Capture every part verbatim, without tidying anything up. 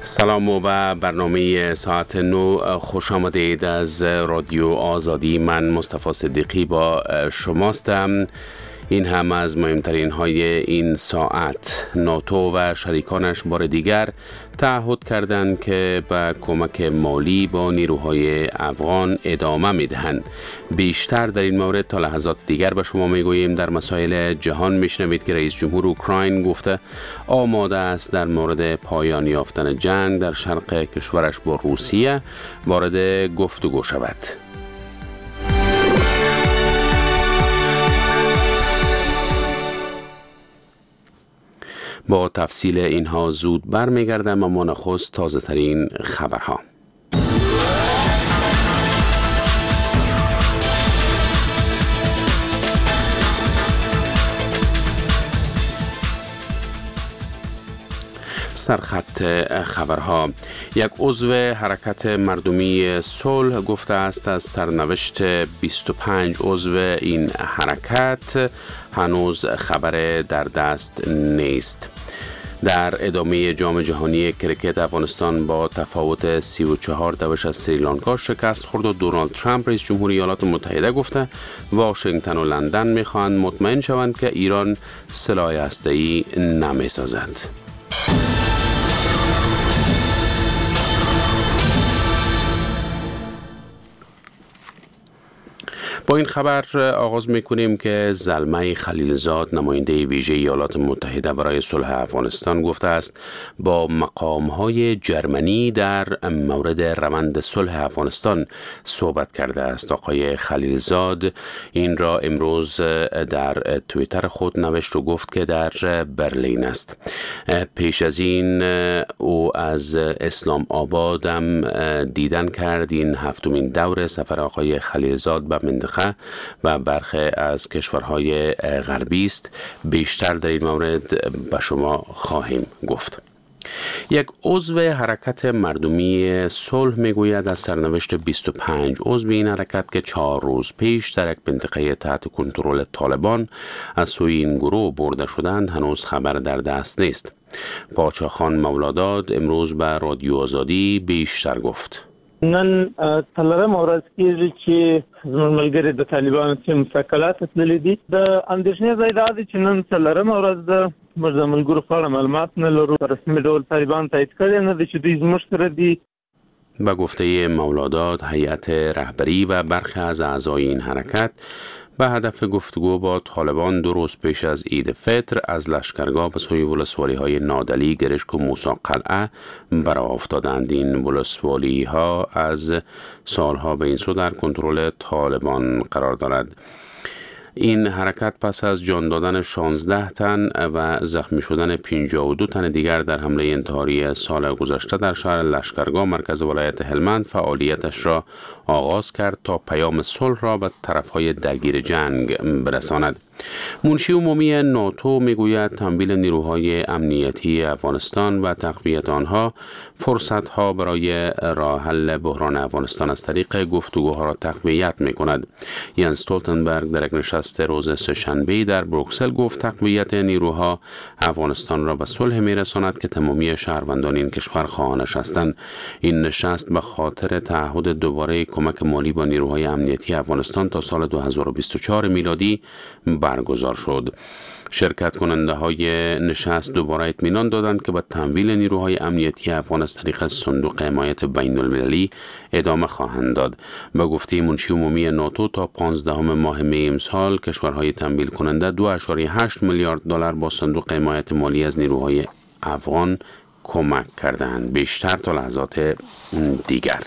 سلام و برنامه ساعت نو خوش آمدید از رادیو آزادی. من مصطفی صدیقی با شماستم. این هم از مهمترین های این ساعت. ناتو و شریکانش بار دیگر تعهد کردند که به کمک مالی با نیروهای افغان ادامه میدهند. بیشتر در این مورد تا لحظات دیگر به شما میگوییم. در مسائل جهان میشنوید که رئیس جمهور اوکراین گفته آماده است در مورد پایان یافتن جنگ در شرق کشورش با روسیه وارد گفتگو شود. با تفصیل اینها زود برمیگردم، اما نخست تازه ترین خبرها. سرخط خبرها. یک عضو حرکت مردمی صلح گفته است از سرنوشت بیست و پنج عضو این حرکت هنوز خبر در دست نیست. در ادامه جام جهانی کرکت، افغانستان با تفاوت سی و چهار دوش از سریلانکا شکست خورد و دونالد ترامپ رئیس جمهور ایالات متحده گفته واشنگتن و لندن می‌خواهند مطمئن شوند که ایران سلاح هسته‌ای نمی‌سازد. با این خبر آغاز میکنیم که زلمه خلیلزاد نماینده ویژه ایالات متحده برای صلح افغانستان گفته است با مقامهای جرمنی در مورد روند صلح افغانستان صحبت کرده است. آقای خلیلزاد این را امروز در توییتر خود نوشت و گفت که در برلین است. پیش از این او از اسلام آباد هم دیدن کرد. این هفتمین دور سفر آقای خلیلزاد به منطقه و برخی از کشورهای غربی است. بیشتر در این مورد به شما خواهیم گفت. یک عضو حرکت مردمی صلح میگوید از سرنوشت بیست و پنج عضو این حرکت که چهار روز پیش در یک منطقه تحت کنترل طالبان از سوی این گروه برده شدند هنوز خبر در دست نیست. پاچاخان مولاداد امروز به رادیو آزادی بیشتر گفت. نن تلرم ورځ کېږي چې زموږ ملګري د طالبانو چې مسکلات تللي دي د اندېښنې ځای دا دی چې نن تلرم ورځ د موږ د ملګرو په اړه معلومات نه لرو. په رسمي ډول طالبان تایید کړی نه دی چې دوی زموږ سره دي. به گفته مولاداد هیئت رهبری و برخی از اعضای این حرکت به هدف گفتگو با طالبان دو روز پیش از عید فطر از لشکرگاه به سوی ولسوالی های نادلی، گرشک و موسی قلعه برآ افتادند. این ولسوالی ها از سالها به این سو در کنترل طالبان قرار دارد. این حرکت پس از جان دادن شانزده تن و زخمی شدن پنجاه و دو تن دیگر در حمله انتحاری سال گذشته در شهر لشکرگاه مرکز ولایت هلمند فعالیتش را آغاز کرد تا پیام صلح را به طرفهای درگیر جنگ برساند. منشی عمومی ناتو میگوید تمویل نیروهای امنیتی افغانستان و تقویت آنها فرصتها برای راه حل بحران افغانستان از طریق گفتگوها را تقویت میکند. ینس استولتنبرگ در یک نشست روز سه‌شنبه در بروکسل گفت تقویت نیروها افغانستان را به صلح میرساند که تمامی شهروندان این کشور خواهانش هستند. این نشست به خاطر تعهد دوباره کمک مالی با نیروهای امنیتی افغانستان تا سال دو هزار و بیست و چهار میلادی برگزار شد. شرکت کننده های نشست دوباره اطمینان دادند که به تمویل نیروهای امنیتی افغان از طریق صندوق حمایت بین المللی ادامه خواهند داد. به گفته منشی عمومی ناتو تا پانزدهم ماه می امسال کشورهای تمویل کننده دو ممیز هشت میلیارد دلار با صندوق حمایت مالی از نیروهای افغان کمک کردند. بیشتر تا لحظات دیگر.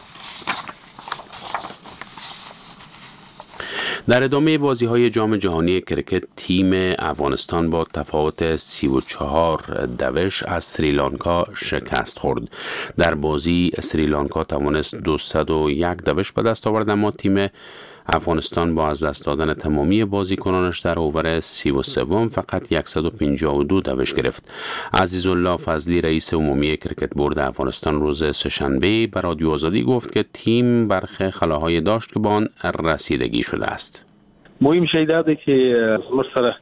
در ادامه بازی های جام جهانی کرکت تیم افغانستان با تفاوت سی و چهار دوش از سریلانکا شکست خورد. در بازی سریلانکا توانست دویست و یک دوش به دست آورد، اما تیم افغانستان با از دست دادن تمامی بازیکنانش در اوور سی و سوم فقط صد و پنجاه و دو دوش گرفت. عزیزالله فضلی رئیس عمومی کرکت بورد افغانستان روز سه‌شنبه به رادیو آزادی گفت که تیم برخی خلاهای داشت که با آن رسیدگی شده است. مهم شی دا دی چې زموږ سره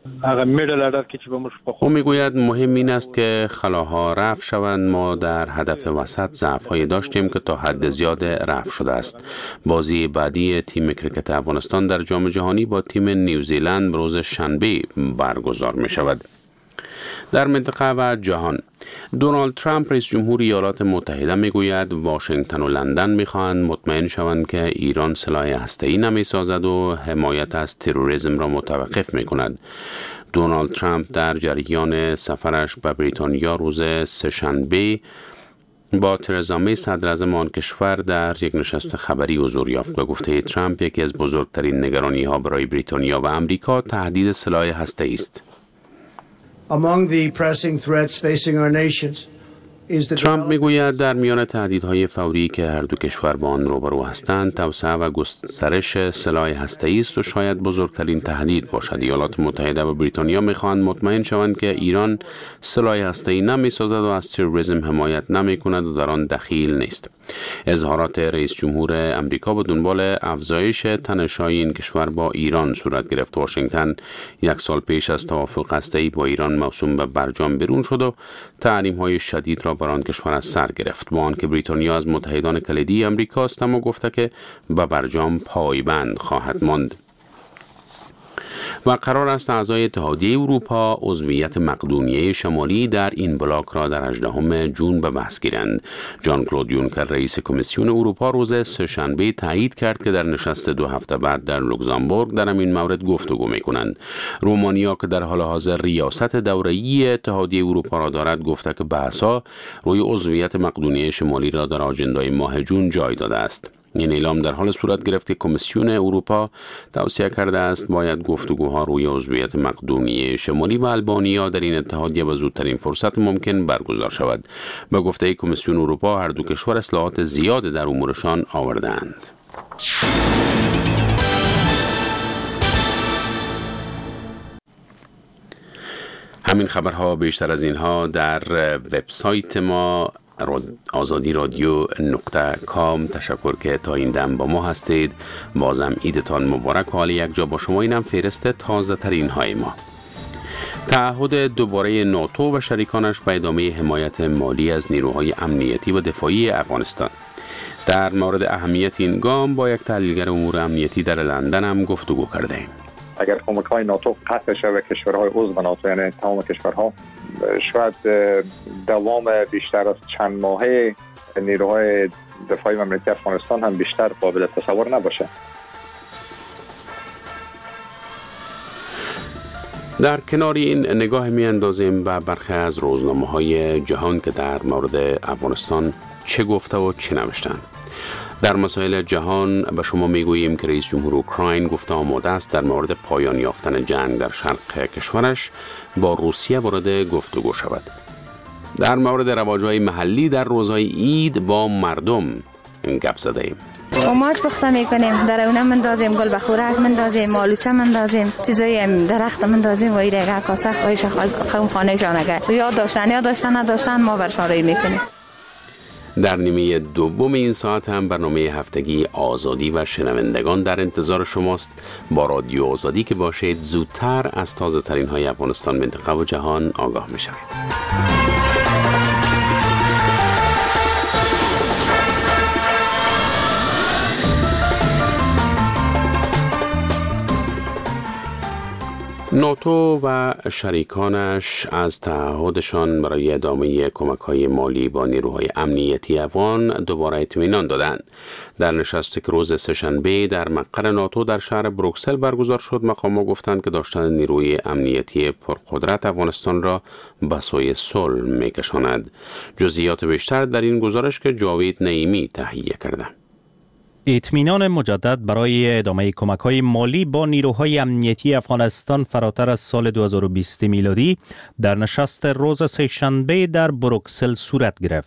هغه میډل اډر کې چې به موږ او میگوید مهم این است که خلاها رفع شوند. ما در هدف وسط ضعف‌های داشتیم که تا حد زیاد رفع شده است. بازی بعدی تیم کرکت افغانستان در جام جهانی با تیم نیوزیلند روز شنبه برگزار می شود. در منطقه و جهان، دونالد ترامپ رئیس جمهور ایالات متحده میگوید واشنگتن و لندن میخواهند مطمئن شوند که ایران سلاح هسته‌ای نمیسازد و حمایت از تروریسم را متوقف میکند. دونالد ترامپ در جریان سفرش به بریتانیا روز سه‌شنبه با ترزا می صدراعظم آن کشور در یک نشست خبری حضور یافت. به گفته ترامپ یکی از بزرگترین نگرانی ها برای بریتانیا و امریکا تهدید سلاح هسته‌ای است. Among the pressing threats facing our nations is the ترامپ میگوید در میان تهدیدهای فوری که هر دو کشور با آن روبرو هستند، توسعه و گسترش سلاح هسته‌ای است و شاید بزرگترین تهدید باشد. ایالات متحده و بریتانیا میخواهند مطمئن شوند که ایران سلاح هسته‌ای نمیسازد و از تروریسم حمایت نمیکند و در آن دخیل نیست. اظهارات رئیس جمهور امریکا به دنبال افزایش تنش‌های این کشور با ایران صورت گرفت. واشنگتن یک سال پیش از توافق هسته‌ای با ایران موسوم به برجام بیرون شد و تحریم‌های شدید را بر آن کشور از سر گرفت، با آنکه بریتانیا از متحدان کلیدی امریکا است اما گفته که به برجام پایبند خواهد ماند. و قرار است اعضای اتحادیه اروپا عضویت مقدونیه شمالی در این بلاک را در هجدهم ژوئن به بحث گیرند. ژان کلود یونکر رئیس کمیسیون اروپا روز سه‌شنبه تایید کرد که در نشست دو هفته بعد در لوکزامبورگ در این مورد گفتگو می‌کنند. رومانیا که در حال حاضر ریاست دوره‌ای اتحادیه اروپا را دارد گفته که بحث‌ها روی عضویت مقدونیه شمالی را در آژندای ماه ژوئن جای داده است. این اعلام در حال صورت گرفت که کمیسیون اروپا توصیه کرده است باید گفتگوها روی عضویت مقدونیه شمالی و آلبانیا در این اتحادیه به زودترین فرصت ممکن برگزار شود. به گفته کمیسیون اروپا هر دو کشور اصلاحات زیاد در امورشان آورده‌اند. همین خبرها بیشتر از اینها در وبسایت ما آزادی رادیو نقطه کام. تشکر که تا این دم با ما هستید. بازم عیدتان مبارک و حال یک جا با شما. اینم فهرست تازه ترین های ما. تعهد دوباره ناتو و شریکانش به ادامه حمایت مالی از نیروهای امنیتی و دفاعی افغانستان. در مورد اهمیت این گام با یک تحلیلگر امور امنیتی در لندن هم گفتگو کرده ایم. اگر کمک‌های ناتو قطع شود کشورهای عضو ناتو، یعنی تمام کشورها، شاید دوام بیشتر از چند ماهه نیروهای دفاعی و امنیتی افغانستان هم بیشتر قابل تصور نباشه. در کنار این نگاه می اندازیم به برخی از روزنامه‌های جهان که در مورد افغانستان چه گفته و چه نوشتند. در مسائل جهان به شما میگوییم که رئیس جمهور اوکراین گفته آماده است در مورد پایان یافتن جنگ در شرق کشورش با روسیه وارد گفتگو شود. در مورد رواج‌های محلی در روزهای عید با مردم گپ زده ایم. قماش پخته میکنیم، در اونم مندازیم، گل بخورک مندازیم، آلوچه مندازیم، چیزای درخت مندازیم و ایره کاسه خواهش قوم خانه جانگه یا داشتن یا داشتن نداشتن ما برشاری میکنیم. در نیمه دوم این ساعت هم برنامه هفتگی آزادی و شنوندگان در انتظار شماست. با رادیو آزادی که باشید زودتر از تازه ترین های افغانستان، منطقه و جهان آگاه می شوید. ناتو و شریکانش از تعهدشان برای ادامه کمک‌های مالی با نیروهای امنیتی افغان دوباره اطمینان دادند. در نشستی که روز سه‌شنبه در مقر ناتو در شهر بروکسل برگزار شد، مقام‌ها گفتند که داشتن نیروی امنیتی پرقدرت افغانستان را به سوی صلح می‌کشاند. جزئیات بیشتر در این گزارش که جاوید نعیمی تهیه کرده. اطمینان مجدد برای ادامه کمک‌های مالی با نیروهای امنیتی افغانستان فراتر از سال دو هزار و بیست میلادی در نشست روز سه‌شنبه در بروکسل صورت گرفت.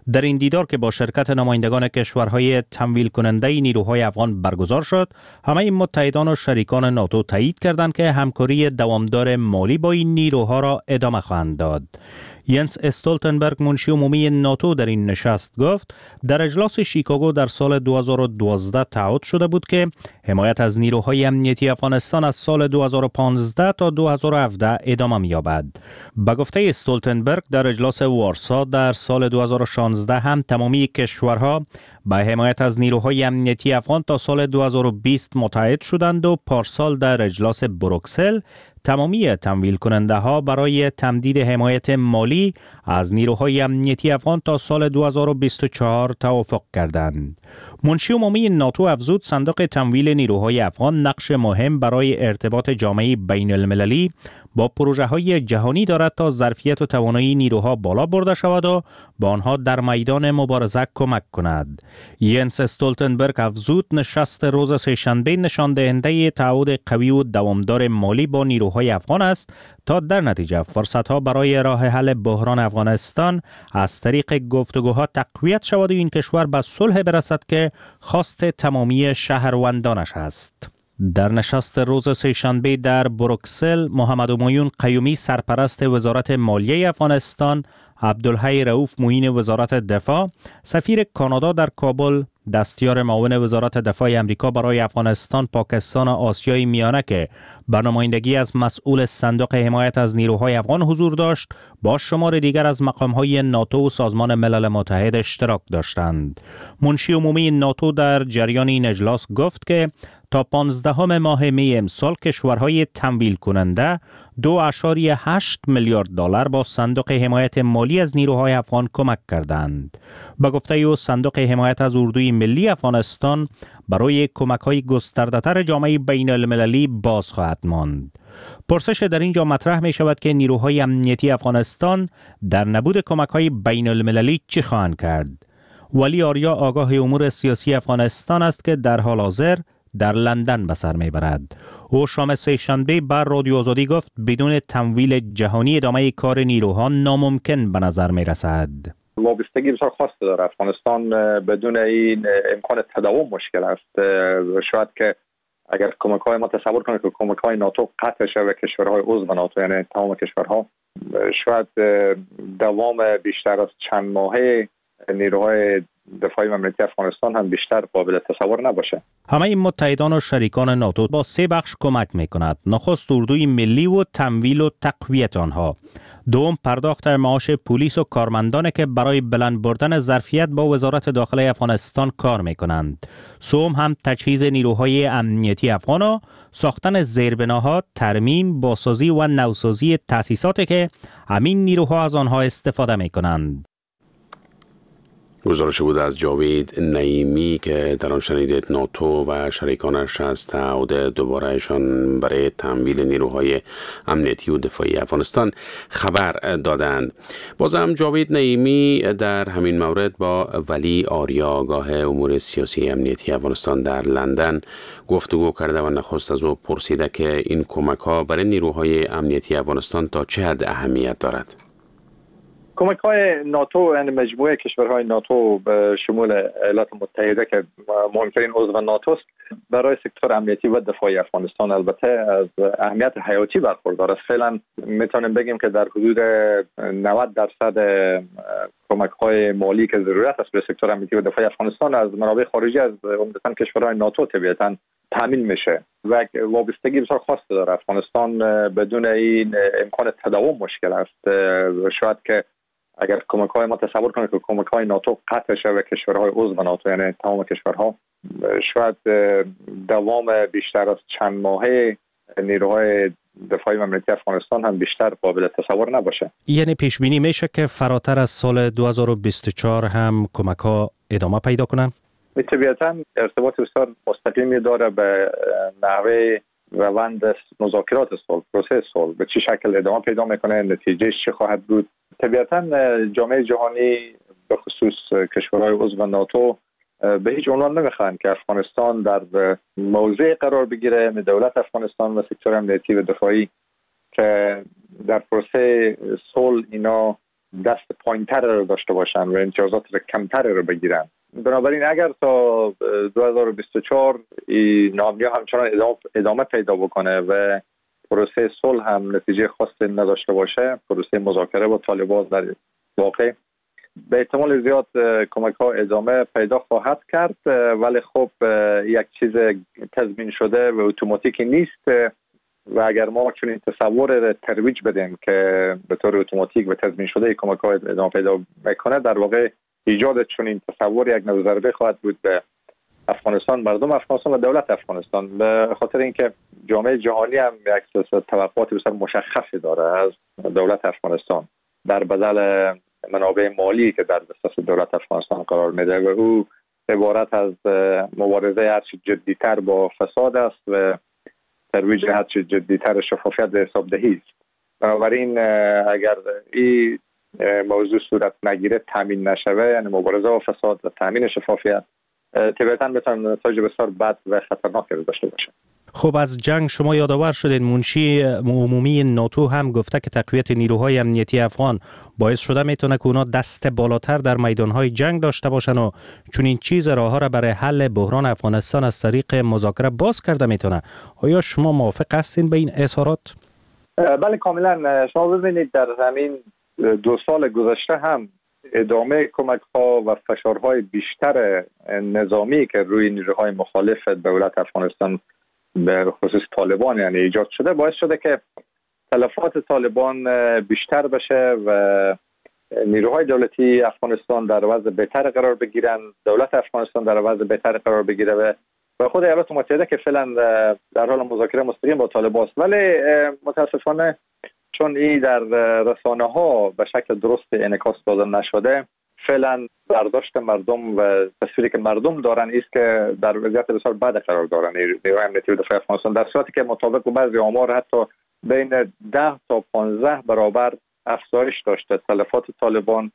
در این دیدار که با شرکت نمایندگان کشورهای تمویل کننده نیروهای افغان برگزار شد، همه متحدان و شریکان ناتو تایید کردند که همکاری دوامدار مالی با این نیروها را ادامه خواهند داد. ینس استولتنبرگ منشی عمومی ناتو در این نشست گفت در اجلاس شیکاگو در سال دو هزار و دوازده تعهد شده بود که حمایت از نیروهای امنیتی افغانستان از سال دو هزار و پانزده تا دو هزار و هفده ادامه می‌یابد. به گفته استولتنبرگ در اجلاس وارسا در سال دو هزار و شانزده هم تمامی کشورها به حمایت از نیروهای امنیتی افغان تا سال دو هزار و بیست متحد شدند و پارسال در اجلاس بروکسل تمامی تمویل کننده ها برای تمدید حمایت مالی از نیروهای امنیتی افغان تا سال دو هزار و بیست و چهار توافق کردند. منشی عمومی ناتو افزود صندوق تمویل نیروهای افغان نقش مهم برای ارتباط جامعه بین المللی با پروژه های جهانی دارد تا ظرفیت و توانایی نیروها بالا برده شود و به آنها در میدان مبارزه کمک کند. ینس استولتنبرگ افزود نشست روز سه‌شنبه نشان دهنده تعهد قوی و دوامدار مالی با نیروهای افغان است تا در نتیجه فرصت‌ها برای راه حل بحران افغانستان از طریق گفتگوها تقویت شود و این کشور به صلح برسد که خواست تمامی شهروندانش است. در نشست روز سه‌شنبه در بروکسل، محمد همایون قیومی سرپرست وزارت مالیه افغانستان، عبدالحی رؤوف معین وزارت دفاع، سفیر کانادا در کابل، دستیار معاون وزارت دفاع امریکا برای افغانستان، پاکستان و آسیای میانه که به نمایندگی از مسئول صندوق حمایت از نیروهای افغان حضور داشت، با شمار دیگر از مقام‌های ناتو و سازمان ملل متحد اشتراک داشتند. منشی عمومی ناتو در جریان این اجلاس گفت که تا پانزدهم ماه می امسال کشورهای تمویل کننده دو اشاری هشت میلیارد دلار با صندوق حمایت مالی از نیروهای افغان کمک کردند. به گفته او صندوق حمایت از اردوی ملی افغانستان برای کمک‌های گسترده‌تر جامعه بین المللی باز خواهد ماند. پرسش در اینجا مطرح می شود که نیروهای امنیتی افغانستان در نبود کمک‌های بین المللی چی خواهند کرد؟ ولی آریا آگاه امور سیاسی افغانستان است که در حال حاضر در لندن به سر میبرد. او شام سه‌شنبه بر رادیو آزادی گفت بدون تمویل جهانی ادامه کار نیروها ناممکن به نظر می رسد. وابستگی بسیار خاص داره. افغانستان بدون این امکان تداوم مشکل است. شاید که اگر کمک های ما تصور کنید که کمک های ناتو قطع شود و کشورهای عضو ناتو یعنی تمام کشورها شاید دوام بیشتر از چند ماهه نیروهای دفاعی امنیتی افغانستان هم بیشتر قابل تصور نباشه. همه این متحدان و شریکان ناتو با سه بخش کمک میکند. نخست اردوی ملی و تمویل و تقویت آنها. دوم پرداخت معاش پلیس و کارمندان که برای بلند بردن ظرفیت با وزارت داخله افغانستان کار میکنند. سوم هم تجهیز نیروهای امنیتی افغان و ساختن زیربناها، ترمیم، بازسازی و نوسازی تأسیساتی که همین نیروها از آنها استفاده میکنند. گزارش بود از جاوید نعیمی که در آن شنیدید ناتو و شریکانش از تعهد دوبارهشان برای تمویل نیروهای امنیتی و دفاعی افغانستان خبر دادند. بازم جاوید نعیمی در همین مورد با ولی آریا آگاه امور سیاسی امنیتی افغانستان در لندن گفتگو کرده و نخست از او پرسیده که این کمک ها برای نیروهای امنیتی افغانستان تا چه حد اهمیت دارد. کمک های ناتو یعنی مجموعه کشورهای ناتو به شمول ایالات متحده که مهمترین عضو ناتو است برای سکتور امنیتی و دفاعی افغانستان البته از اهمیت حیاتی برخوردار است. فعلا میتونیم بگیم که در حدود نود درصد کمک های مالی که ضرورت است به سکتور امنیتی و دفاعی افغانستان از منابع خارجی از عمدتاً کشورهای ناتو طبیعتاً تامین میشه و وابستگی بسیار خاص داره. افغانستان بدون این امکان تداوم مشکل است. شاید که اگر کمک های ما تصور کنید که کمک های ناتو قطع شود و کشورهای عضو ناتو یعنی تمام کشورها شاید دوام بیشتر از چند ماهه نیروهای دفاعی امنیتی افغانستان هم بیشتر قابل تصور نباشه. یعنی پیش بینی میشه که فراتر از سال دو هزار و بیست و چهار هم کمک ها ادامه پیدا کنن؟ طبیعتاً ارتباط بسیار مستقیمی داره به نحوه روند مذاکرات صلح، پروسه صلح به چه شکل ادامه پیدا میکنه، نتیجه چه خواهد بود. طبیعتاً جامعه جهانی به خصوص کشورهای عضو ناتو به هیچ عنوان نمیخواهند که افغانستان در موضع قرار بگیره، دولت افغانستان و سکتور امنیتی و دفاعی که در پروسه صلح اینا دست پایین‌تر رو داشته باشن و امتیازات کمتر رو بگیرن. بنابراین اگر تا دو هزار و بیست و چهار این ناامنی همچنان ادامه پیدا بکنه و پروسه صلح هم نتیجه خاصی نداشته باشه، پروسه مذاکره با طالبان در واقع به احتمال زیاد کمک ها ادامه پیدا خواهد کرد، ولی خب یک چیز تضمین شده و اتوماتیکی نیست و اگر ما چون این تصور ترویج بدیم که به طور اتوماتیک و تضمین شده کمک ها ادامه پیدا میکنه، در واقع ایجاد چون این تصور یک نوع ضربه خواهد بود به افغانستان، مردم افغانستان و دولت افغانستان، به خاطر اینکه جامعه جهانی هم یک سلسله توقعات بسیار مشخصی داره از دولت افغانستان در بدل منابع مالی که در دست دولت افغانستان قرار میده و او عبارت از مبارزه هرچی جدیتر با فساد است و ترویج هرچی جدیتر شفافیت به حساب دهی است. بنابراین اگر این موضوع صورت نگیره، تامین نشوه، یعنی مبارزه با فساد و تامین شفافیت، طبیعتاً میتونه نتایج بسیار بد و خطرناکی رو داشته باشه. خب از جنگ شما یادآور شدید، منشی عمومی ناتو هم گفته که تقویت نیروهای امنیتی افغان باعث شده میتونه که اونا دست بالاتر در میدانهای جنگ داشته باشن و چون این چیز راه ها را برای حل بحران افغانستان از طریق مذاکره باز کرده میتونه. آیا شما موافق هستین به این اظهارات؟ بله کاملا. شما ببینید در همین دو سال گذشته هم ادامه کمک ها و فشارهای بیشتر نظامی که روی نیروهای مخالف دولت افغانستان به خصوص طالبان یعنی ایجاد شده، باعث شده که تلفات طالبان بیشتر بشه و نیروهای دولتی افغانستان در وضع بهتر قرار بگیرن، دولت افغانستان در وضع بهتر قرار بگیره و و خود ایالات متحده که فعلا در حال مذاکره مستقیم با طالبان است. ولی متاسفانه چون این در رسانه ها به شکل درست انعکاس داده نشده، فعلا برداشت مردم و تصویری که مردم دارن است که در وضعیت بسیار بد قرار دارن نیروهای امنیتی و دفاع افغانستان، در صورتی که مطابق با بعضی آمار حتی بین ده تا پانزده برابر افزایش داشته تلفات طالبان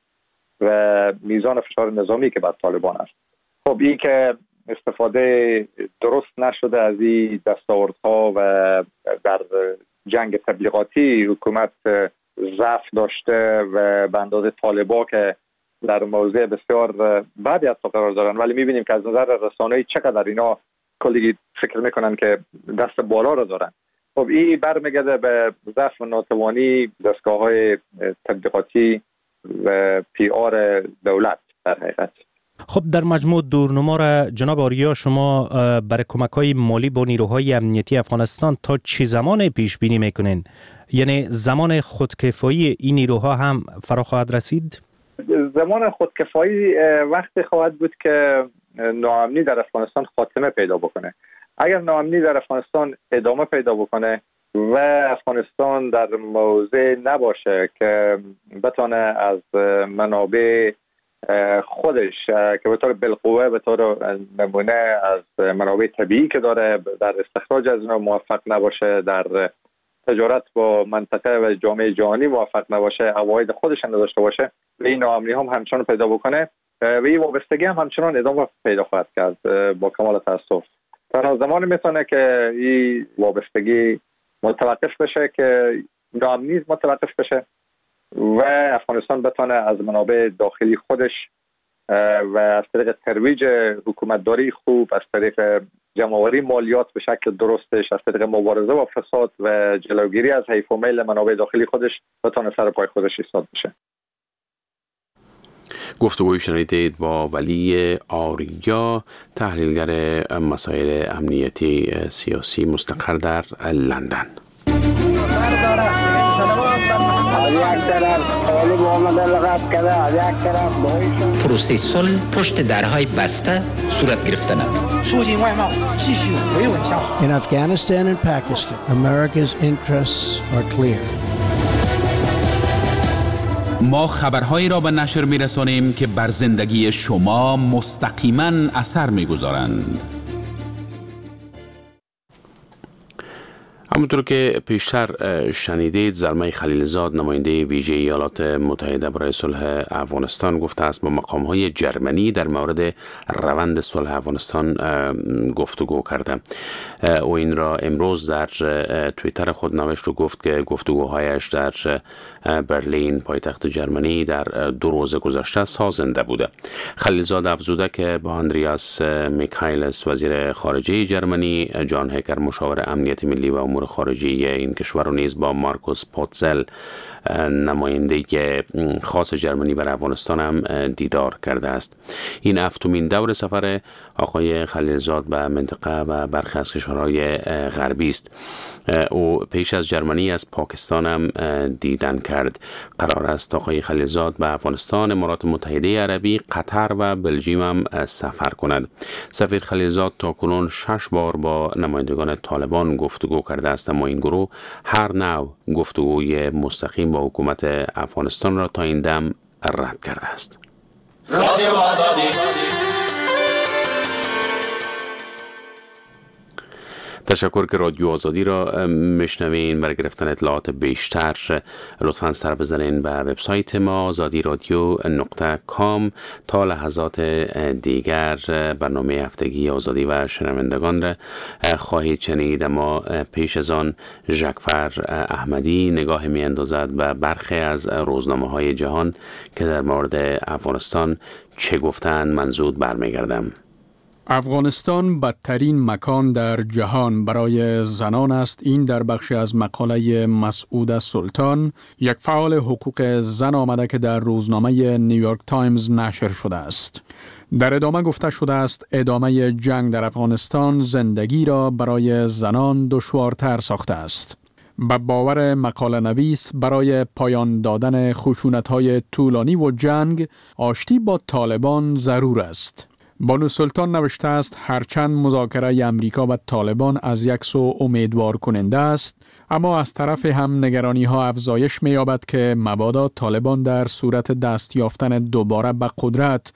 و میزان فشار نظامی که بر طالبان است. خب این که استفاده درست نشده از این دستاوردها و در جنگ تبلیغاتی حکومت ضعف داشته و به اندازه طالبا که در موضع بسیار بدی حتی قرار دارن، ولی میبینیم که از نظر رسانه‌ای چقدر اینا کلی فکر میکنن که دست بالا رو دارن. خب این برمیگرده به ضعف و ناتوانی دستگاه‌های تبلیغاتی و پی آر دولت در حقیقت. خب در مجموع دورنما را جناب آریا شما برای کمک‌های مالی با نیروهای امنیتی افغانستان تا چه زمان پیش بینی میکنین؟ یعنی زمان خودکفایی این نیروها هم فرا خواهد رسید؟ زمان خودکفایی وقتی خواهد بود که ناامنی در افغانستان خاتمه پیدا بکنه. اگر ناامنی در افغانستان ادامه پیدا بکنه و افغانستان در موضع نباشه که بتونه از منابع خودش که به طور بالقوه به طور نمونه از منابع طبیعی که داره در استخراج از اینا موفق نباشه، در تجارت با منطقه و جامعه جهانی موفق نباشه، عواید خودش نداشته باشه و این ناامنی هم همچنان پیدا بکنه و این وابستگی هم همچنان ادامه پیدا خواهد کرد با کمال تاسف. تنها زمانی میتونه که این وابستگی متوقف بشه که ناامنی متوقف بشه و افغانستان بتونه از منابع داخلی خودش و از طریق ترویج حکومتداری خوب، از طریق جمع‌آوری مالیات به شکل درستش، از طریق مبارزه با فساد و جلوگیری از حیف و میل منابع داخلی خودش بتونه سر پای خودش ایستاد بشه. گفتگوی شنیدید با ولی آریا، تحلیلگر مسائل امنیتی سیاسی مستقر در لندن. پروسه صلح پشت درهای بسته صورت گرفتن. In Afghanistan and Pakistan, America's interests are clear. ما خبرهایی را به نشر می‌رسانیم که بر زندگی شما مستقیما اثر می‌گذارند. همونطور که پیشتر شنیدید، زلمه خلیلزاد نماینده ویژه ایالات متحده برای صلح افغانستان گفته است با مقام‌های جرمنی در مورد روند صلح افغانستان گفتگو کرده. او این را امروز در توییتر خود نوشت و گفت که گفتگوهایش در برلین پایتخت جرمنی در دو روز گذشته سازنده بوده. خلیلزاد افزوده که با اندریاس میکایلس وزیر خارجه جرمنی، جان هکر مشاور امنیت ملی و امور خارجی این کشور و نیز با مارکوس پوتزل نماینده خاص جرمنی بر افغانستان هم دیدار کرده است. این هفتمین دور سفر آقای خلیلزاد به منطقه و برخی از کشورهای غربی است. او پیش از جرمنی از پاکستان هم دیدن کرد. قرار است آقای خلیلزاد به افغانستان، امارات متحده عربی، قطر و بلژیم هم سفر کند. سفیر خلیلزاد تاکنون شش بار با نمایندگان طالبان گفتگو کرده است، اما این گروه هر نوع گفتگوی مستقیم با حکومت افغانستان را تا این دم رد کرده است. رادیو آزادی. تشکر که رادیو آزادی را میشنوین. برای گرفتن اطلاعات بیشتر لطفاً سر بزنین به وبسایت ما آزادی رادیو نقطه کام. تا لحظات دیگر برنامه هفتگی آزادی و شنوندگان را خواهید شنید، اما پیش از آن ژکفر احمدی نگاه می اندازد به برخی از روزنامه های جهان که در مورد افغانستان چه گفتند. من زود برمیگردم. افغانستان بدترین مکان در جهان برای زنان است. این در بخشی از مقاله مسعود سلطان، یک فعال حقوق زن آمده که در روزنامه نیویورک تایمز نشر شده است. در ادامه گفته شده است ادامه جنگ در افغانستان زندگی را برای زنان دشوارتر ساخته است. به باور مقاله نویس، برای پایان دادن خشونت‌های طولانی و جنگ، آشتی با طالبان ضرور است. بانو سلطان نوشته است هرچند مذاکره امریکا و طالبان از یک سو امیدوار کننده است، اما از طرف هم نگرانی ها افزایش می‌یابد که مبادا طالبان در صورت دست یافتن دوباره به قدرت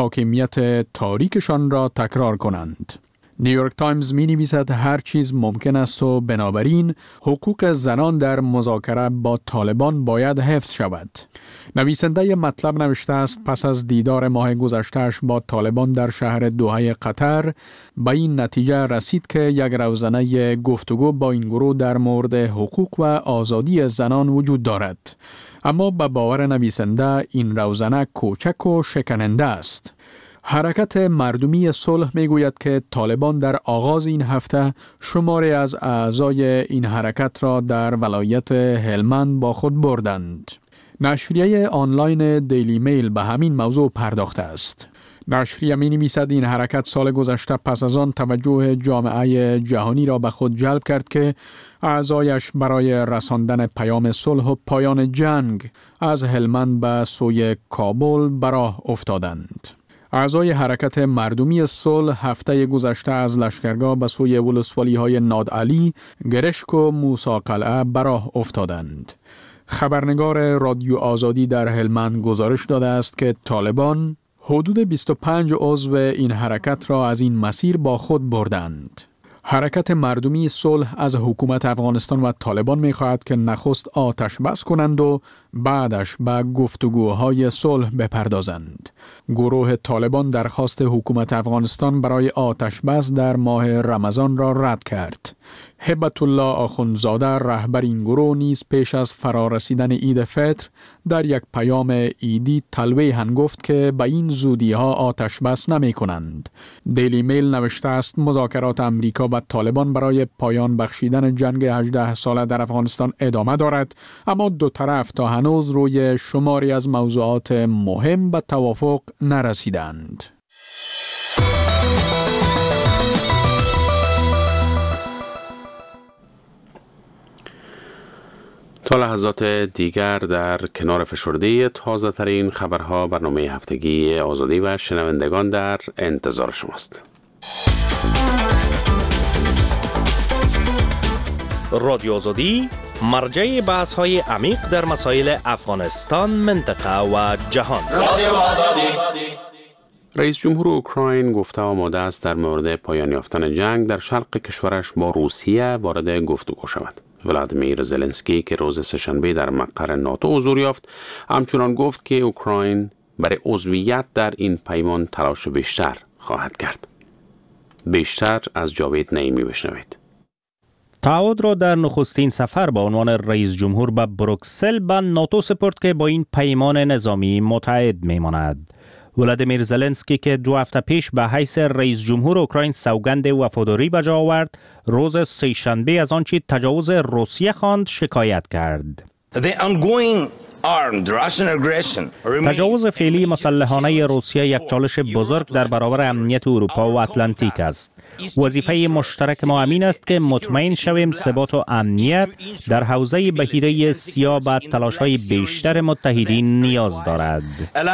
حاکمیت تاریکشان را تکرار کنند. نیویورک تایمز می نویسد هر چیز ممکن است و بنابراین حقوق زنان در مذاکره با طالبان باید حفظ شود. نویسنده مطلب نوشته است پس از دیدار ماه گذشتهش با طالبان در شهر دوحه قطر به این نتیجه رسید که یک روزنه گفتگو با این گروه در مورد حقوق و آزادی زنان وجود دارد، اما به باور نویسنده این روزنه کوچک و شکننده است. حرکت مردمی صلح میگوید که طالبان در آغاز این هفته شماری از اعضای این حرکت را در ولایت هلمند با خود بردند. نشریه آنلاین دیلی میل به همین موضوع پرداخته است. نشریه می نویسد این حرکت سال گذشته پس از آن توجه جامعه جهانی را به خود جلب کرد که اعضایش برای رساندن پیام صلح و پایان جنگ از هلمند به سوی کابل به راه افتادند. اعضای حرکت مردمی صلح هفته گذشته از لشکرگاه به سوی ولسوالی‌های نادعلی، گرشک و موسی قلعه به راه افتادند. خبرنگار رادیو آزادی در هلمند گزارش داده است که طالبان حدود بیست و پنج عضو این حرکت را از این مسیر با خود بردند. حرکت مردمی صلح از حکومت افغانستان و طالبان می‌خواهد که نخست آتش بس کنند و بعدش به گفتگوهای صلح بپردازند. گروه طالبان درخواست حکومت افغانستان برای آتش بس در ماه رمضان را رد کرد. هبت الله آخوندزاده رهبر این گروه نیز پیش از فرارسیدن عید فطر در یک پیام عیدی تلویحاً گفت که به این زودی‌ها آتش بس نمی‌کنند. دیلی میل نوشته است مذاکرات امریکا و طالبان برای پایان بخشیدن جنگ هجده ساله در افغانستان ادامه دارد، اما دو طرف تا هنوز روی شماری از موضوعات مهم به توافق نرسیدند. تا لحظات دیگر در کنار فشرده تازه ترین خبرها، برنامه هفتگی آزادی و شنوندگان در انتظار شماست. رادیو آزادی مرجع بحث های عمیق در مسائل افغانستان، منطقه و جهان. رادیو آزادی. رئیس جمهور اوکراین گفته آماده است در مورد پایان یافتن جنگ در شرق کشورش با روسیه وارد گفتگو شود. ولادیمیر زلنسکی که روز سه‌شنبه در مقر ناتو حضور یافت، همچنان گفت که اوکراین برای عضویت در این پیمان تلاش بیشتر خواهد کرد. بیشتر از جاوید نعیمی بشنوید. تعهد را در نخستین سفر با عنوان رئیس جمهور به بروکسل به ناتو سپرد که با این پیمان نظامی متحد میماند. ولادیمیر زلنسکی که دو هفته پیش به حیث رئیس جمهور اوکراین سوگند وفاداری به جا آورد، روز سه‌شنبه از آنچه تجاوز روسیه خواند شکایت کرد. تجاوز فعلی مسلحانه روسیه یک چالش بزرگ در برابر امنیت اروپا و اتلانتیک است. وظیفه مشترک ما امین است که مطمئن شویم ثبات و امنیت در حوزه بحیره سیاه به تلاش‌های بیشتر متحدین نیاز دارد.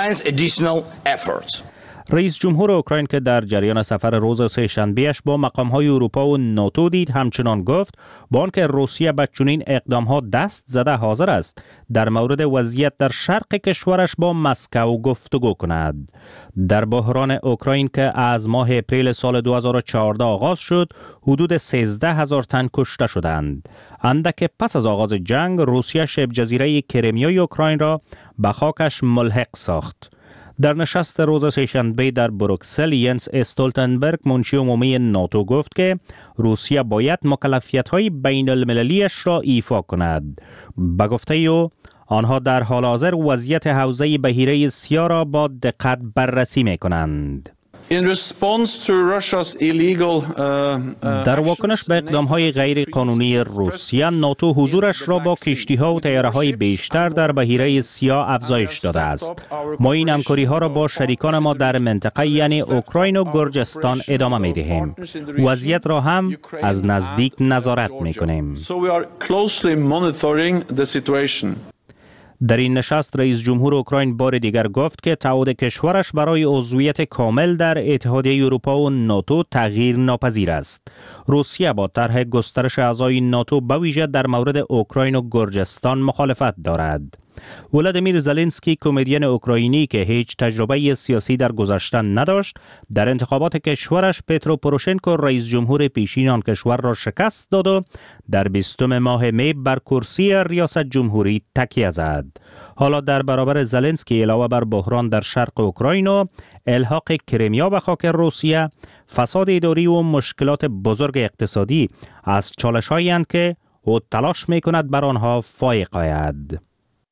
رئیس جمهور اوکراین که در جریان سفر روز سه‌شنبه‌اش با مقام‌های اروپا و ناتو دید، همچنان گفت با آنکه روسیه به چنین اقدام‌ها دست زده حاضر است در مورد وضعیت در شرق کشورش با مسکو گفتگو کند. در بحران اوکراین که از ماه اپریل سال دو هزار و چهارده آغاز شد، حدود سیزده هزار تن کشته شدند. اندک پس از آغاز جنگ، روسیه شبه جزیره کریمیای اوکراین را به خاکش ملحق ساخت. در نشست روز سه‌شنبه در بروکسل، ینس استولتنبرگ منشی عمومی ناتو گفت که روسیه باید مکلفیت‌های بین المللیش را ایفا کند. به گفته او، آنها در حال حاضر وضعیت حوزه بحیره سیاه را با دقت بررسی می‌کنند. در واکنش به اقدام‌های غیر قانونی روسیه، ناتو حضورش را با کشتی‌ها و طیاره‌های بیشتر در بحیره سیاه افزایش داده است. ما این همکاری‌ها را با شریکان ما در منطقه یعنی اوکراین و گرجستان ادامه می‌دهیم. وضعیت را هم از نزدیک نظارت می‌کنیم. در این نشست رئیس جمهور اوکراین بار دیگر گفت که تعهد کشورش برای عضویت کامل در اتحادیه اروپا و ناتو تغییر ناپذیر است. روسیه با طرح گسترش اعضای ناتو به ویژه در مورد اوکراین و گرجستان مخالفت دارد. ولادیمیر زلنسکی، کمدین اوکراینی که هیچ تجربه سیاسی در گذشته نداشت، در انتخابات کشورش پترو پوروشنکو رئیس جمهور پیشین آن کشور را شکست داد و در بیستم ماه می بر کرسی ریاست جمهوری تکیه زد. حالا در برابر زلنسکی علاوه بر بحران در شرق اوکراین و الحاق کریمیا به خاک روسیه، فساد اداری و مشکلات بزرگ اقتصادی از چالش‌هایی اند که او تلاش می‌کند بر آنها فائق آید.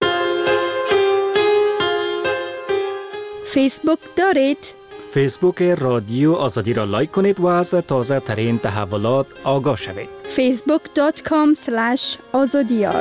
فیسبوک دارید؟ فیسبوک رادیو آزادی را لایک کنید و از تازه ترین تحولات آگاه شوید. فیسبوک دات کام اسلش آزادیار.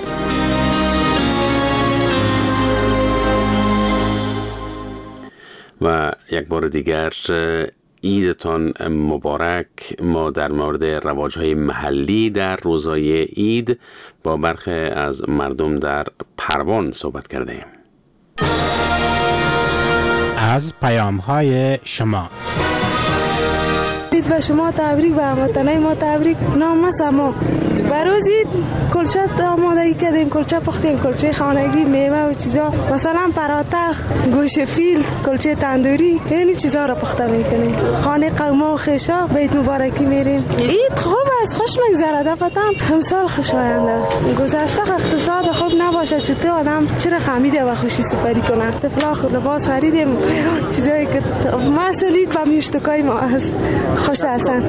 و یک بار دیگر عیدتان مبارک. ما در مورد رواج‌های محلی در روزهای عید با برخی از مردم در پروان صحبت کردیم. از پیام‌های شما عید به شما تبریک، به هموطنان ما تبریک. نام سما بروز عید کلچه آمادگی کردیم، کلچه پختیم، کلچه خانگی، میوه و چیزا، مثلا پراتا، گوشت فیل، کلچه تندوری، یعنی چیزا را پخته میکنیم. خانه قوما و خیشا بیت مبارکی میریم. عید خوب است، خوش میگذره. دفتم همسال خوشایند است. گذشته اقتصاد خوب نباشه، چطور آدم چرا خمیده و خوشی سپری کنه. طفلا خود لباس خریدیم، چیزایی که مسئولید و میشتکای ما است. خوش هستن.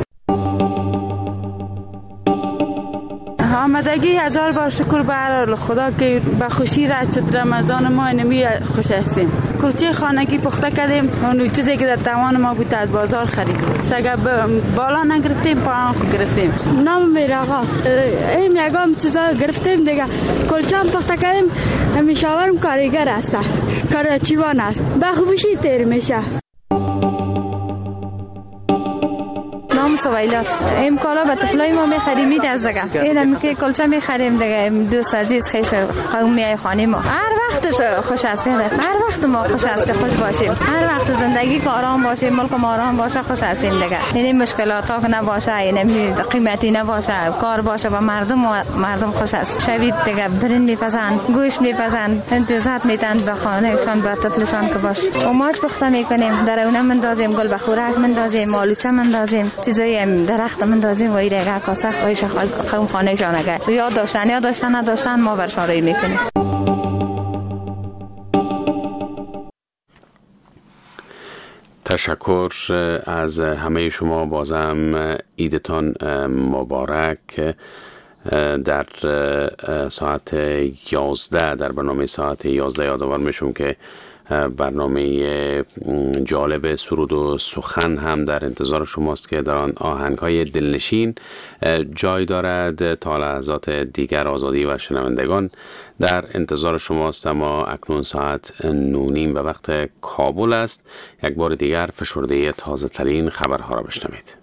آمدگی هزار بار شکر بر خدا که به خوشی رد شد. رمضان ما نمی خوش هستیم. کلچه خانگی پخته کردیم، اون چیزی که در توان ما بود از بازار خریدیم. سگه بالا نگرفتیم، پایان گرفتیم. نام میراغا این یگام چیزا گرفتیم دیگه. کلچه هم پخته کردیم. همیشاورم کارگر است، کارچیوان است، به خوشی تیر میشه. سویلاست. این کالا به طفلای ما میخریم میده از دیگه. اینم که کلچه میخریم دیگه. دوست عزیز خیش قومی خانه ما هر وقتش خوش است پیدا. هر وقت ما خوش است که خوش باشیم. هر وقت زندگی که آرام باشه، ملک ما آرام باشه، خوش هستیم دیگه. این مشکلات ها که نباشه، این قیمتی نباشه، کار باشه و مردم مردم خوش است. شبید دیگه برین میپزن، گوش میپزن، انتظار میدن به خانهشان به طفلشان که باشه. و ماچ پخته میکنیم، در اونم مندازیم، گل به خوراک مندازیم، آلوچه مندازیم، چیزای درخت مندازیم و ایره کاسه خویش قوم خانهشان اگر یاد داشتن یا داشتن نداشتن ما برشاری میکنیم. تشکر از همه شما. بازم عیدتان مبارک. در ساعت یازده در برنامه ساعت یازده یادآور میشم که برنامه جالب سرود و سخن هم در انتظار شماست که در آن آهنگ‌های دلنشین جای دارد. تا لحظات دیگر آزادی و شنوندگان در انتظار شماست. اما اکنون ساعت نونیم به وقت کابل است. یک بار دیگر فشرده تازه ترین خبرها را بشنوید.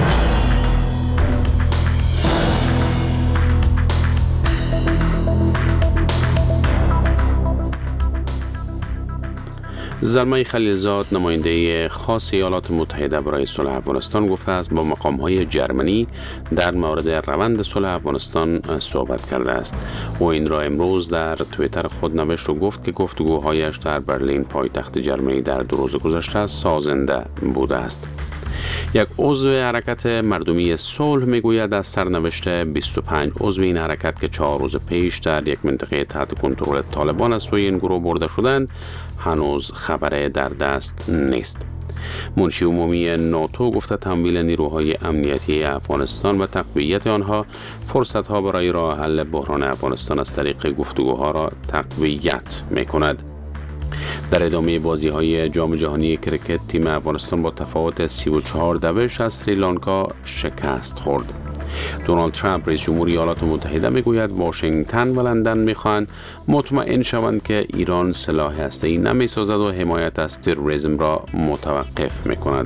زلمه خلیلزاد نماینده خاص ایالات متحده برای صلح افغانستان گفته است با مقام‌های جرمنی در مورد روند صلح افغانستان صحبت کرده است. او این را امروز در توییتر خود نوشت و گفت که گفتگوهایش در برلین پایتخت جرمنی در دو روز گذشته سازنده بوده است. یک عضو حرکت مردمی صلح میگوید از سرنوشت بیست و پنج عضو این حرکت که چهار روز پیش در یک منطقه تحت کنترل طالبان از سوی این گروه برده شدند هنوز خبر در دست نیست. منشی عمومی ناتو گفته تمویل نیروهای امنیتی افغانستان و تقویت آنها فرصتها برای راه حل بحران افغانستان از طریق گفتگوها را تقویت میکند. در ادامه بازی های جام جهانی کرکت تیم افغانستان با تفاوت سی و چهار دوش از سریلانکا شکست خورد. دونالد ترامپ رئیس جمهوری ایالات متحده میگوید واشنگتن و لندن میخواهند مطمئن شوند که ایران سلاح هسته‌ای نمیسازد و حمایت از تروریسم را متوقف میکند.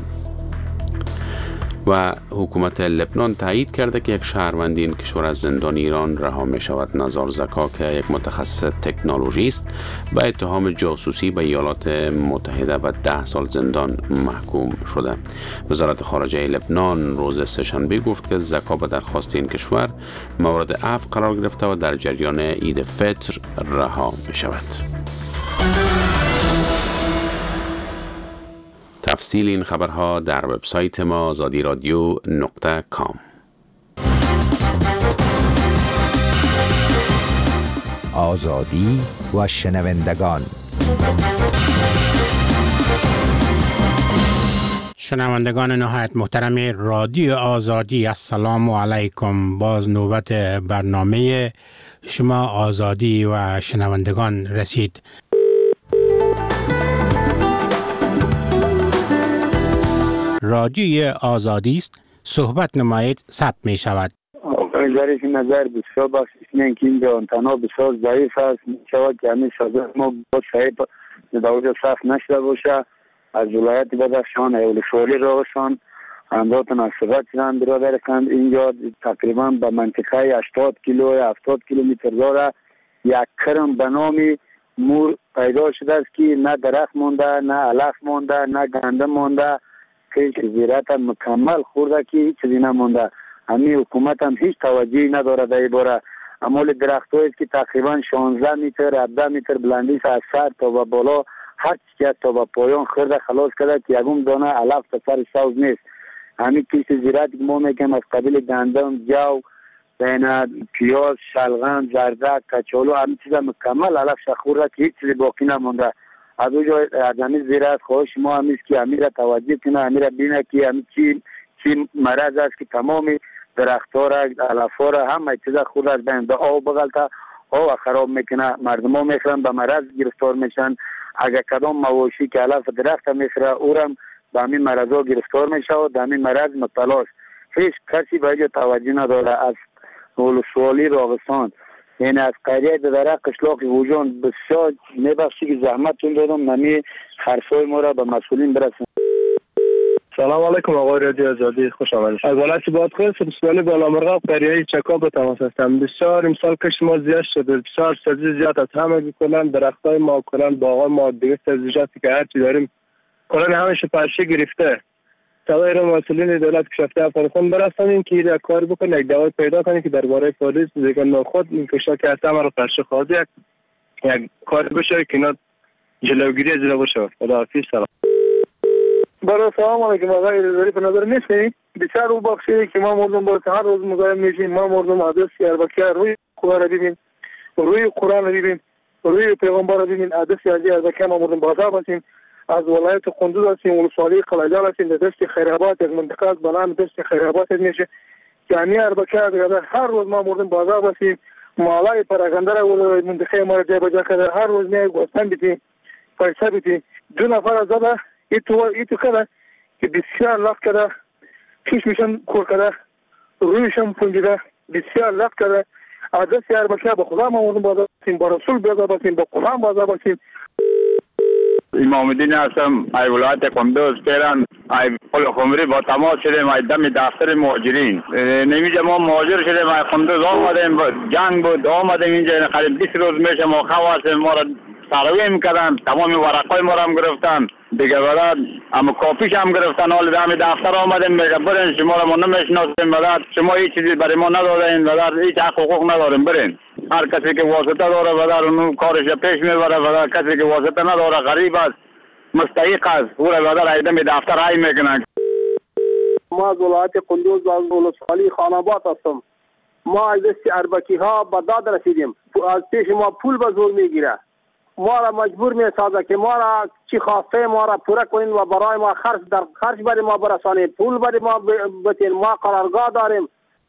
و حکومت لبنان تایید کرده که یک شهروند این کشور از زندان ایران رها می شود. نزار زکا که یک متخصص تکنولوژی است به اتهام جاسوسی به ایالات متحده و ده سال زندان محکوم شده. وزارت خارجه لبنان روز سه‌شنبه گفت که زکا به درخواست این کشور مورد عفو قرار گرفته و در جریان عید فطر رها می شود. تفصیل این خبرها در وبسایت ما آزادی رادیو نقطه کام. آزادی و شنوندگان. شنوندگان نهایت محترم رادیو آزادی، السلام علیکم. باز نوبت برنامه شما آزادی و شنوندگان رسید. رادیوی آزادی است، صحبت نمایید، ثبت می شود. ظریف نظر بسیار بخشیدن که این تنها بسیار ضعیف است. می شود که همین صدر ما با صحیح داود صف نشده باشه. از ولایت بدخشان ایول فوری روشان انداتون از صحبت شدن برادر کند. اینجا تقریبا به منطقه هشتاد کیلو هفتاد کیلومتر داره یک کرم به نام مور پیدا شده است که نه درخت مونده، نه علف مونده، نه گندم مونده، که زیرات مکمل خورده که هیچ چیزی نمونده. همین حکومت هم هیچ توجهی نداره در این باره. امال درخت‌هایی که تقریبا شانزده متر هفده متر بلندی از سر تا به بالا هر چیز تا به پایان خورده خلاص کرده که یکم دانه علف تا سر سوز نیست. همین کیش زیرات که ما میگیم از قبیل گندم، جو، بین پیاز، شلغم، زردک، کچالو همین چیزا مکمل علف خورده که هیچ چیزی باقی نمونده. از اونجا از همین زیرات خواهش ما همیست که همین را توجه کنه، همین را بینه که همین چی چی مرض است که تمام درخت‌ها را، علف‌ها را همه چیزا خود از بین به آب بغلطه آب خراب میکنه. مردم ها میخورن به مرض گرفتار میشن. اگر کدام مواشی که علف درخت میخوره او را به همین مرض ها گرفتار میشه و به همین مرض مبتلا است. هیچ کسی به اینجا توجه نداره. از ولسوالی راغستان یعنی از قریه داره قشلاق وجان بسیار میبخشی که زحمت تون دادم نمی خرفای ما را به مسئولین برسن. سلام علیکم آقای رادیو آزادی، خوش آمدید. از ولایت بادغیس سیمساری بالامرغاب قریه چکا به تماس هستم. بسیار امسال کشت ما زیاد شده، بسیار سبزی زیاد از همه کلا درختای ما کلا باغ ما دیگه سبزیجاتی که هر چی داریم کلا همش پرشه گرفته. سوای رو مسئولین دولت کشفته افغانستان برسانیم که یک کار بکنه، یک دعوت پیدا کنه که درباره پلیس دیگه نخود این کشا که هست همه رو پرشه خواهد یک یک کار بشه که اینا جلوگیری از اینا بشه. خداحافظ. سلام. برای سلام علیکم آقای رضایی به نظر میسید بسیار او بخشی که ما مردم با هر روز مزاحم میشیم. ما مردم عادت اربکی‌ها روی خدا را ببین، روی قرآن را ببین، روی پیغمبر را ببین. عادت ازی اربکی‌ها ما مردم بازار باشیم. از ولایت قندوز هستیم، ولسوالی قلعه‌جان هستیم، در دست خیرآباد یک منطقه از بنام دست خیرآباد میشه. یعنی اربکی‌ها دیگر هر روز ما مردم بازار باشیم. مالای پراگنده را ول منطقه ما را جابجا کرده. هر روز نه گوستان بیتی، پیسه بیتی. دو نفر از داده ای تو ای تو کرده که بسیار لخت کرده، کش میشن کور کرده، رویشم پونجیده، بسیار لخت کرده. عادت اربکی‌ها به خدا ما مردم بازار باشیم، با رسول بازار باشیم، با قرآن بازار باشیم. امام الدین هستم، ای ولایت قندوز پیران، ای پل خمری با تماس شدیم، ای دم دفتر مهاجرین. نمیجا ما مهاجر شدیم، ای قندوز آمدیم، جنگ بود آمدیم اینجا قریب بیست روز میشه ما خواستیم، ما را سروی میکردن، تمام ورقای ما را هم گرفتن دیگه، بعد اما کافیش هم گرفتن. حال دم دفتر آمدیم میگه برین شما را ما نمیشناسیم، بعد شما هیچ چیزی برای ما ندادین، بعد هیچ حق حقوق نداریم، برین. هر کسی که واسطه داره بعد اون کارش پیش میبره، بعد کسی که واسطه نداره غریب است، مستحق است، او را بعد ایدم دفتر های میکنن. ما از ولایت قندوز و از ولسوالی خاناباد هستم. ما از دست اربکی ها به داد رسیدیم، از پیش ما پول به زور میگیره، ما را مجبور میسازه که ما را چی خواسته ما را پوره کنین و برای ما خرج در خرج برای ما برسانید، پول برای ما بتین. ما قرارگاه داریم.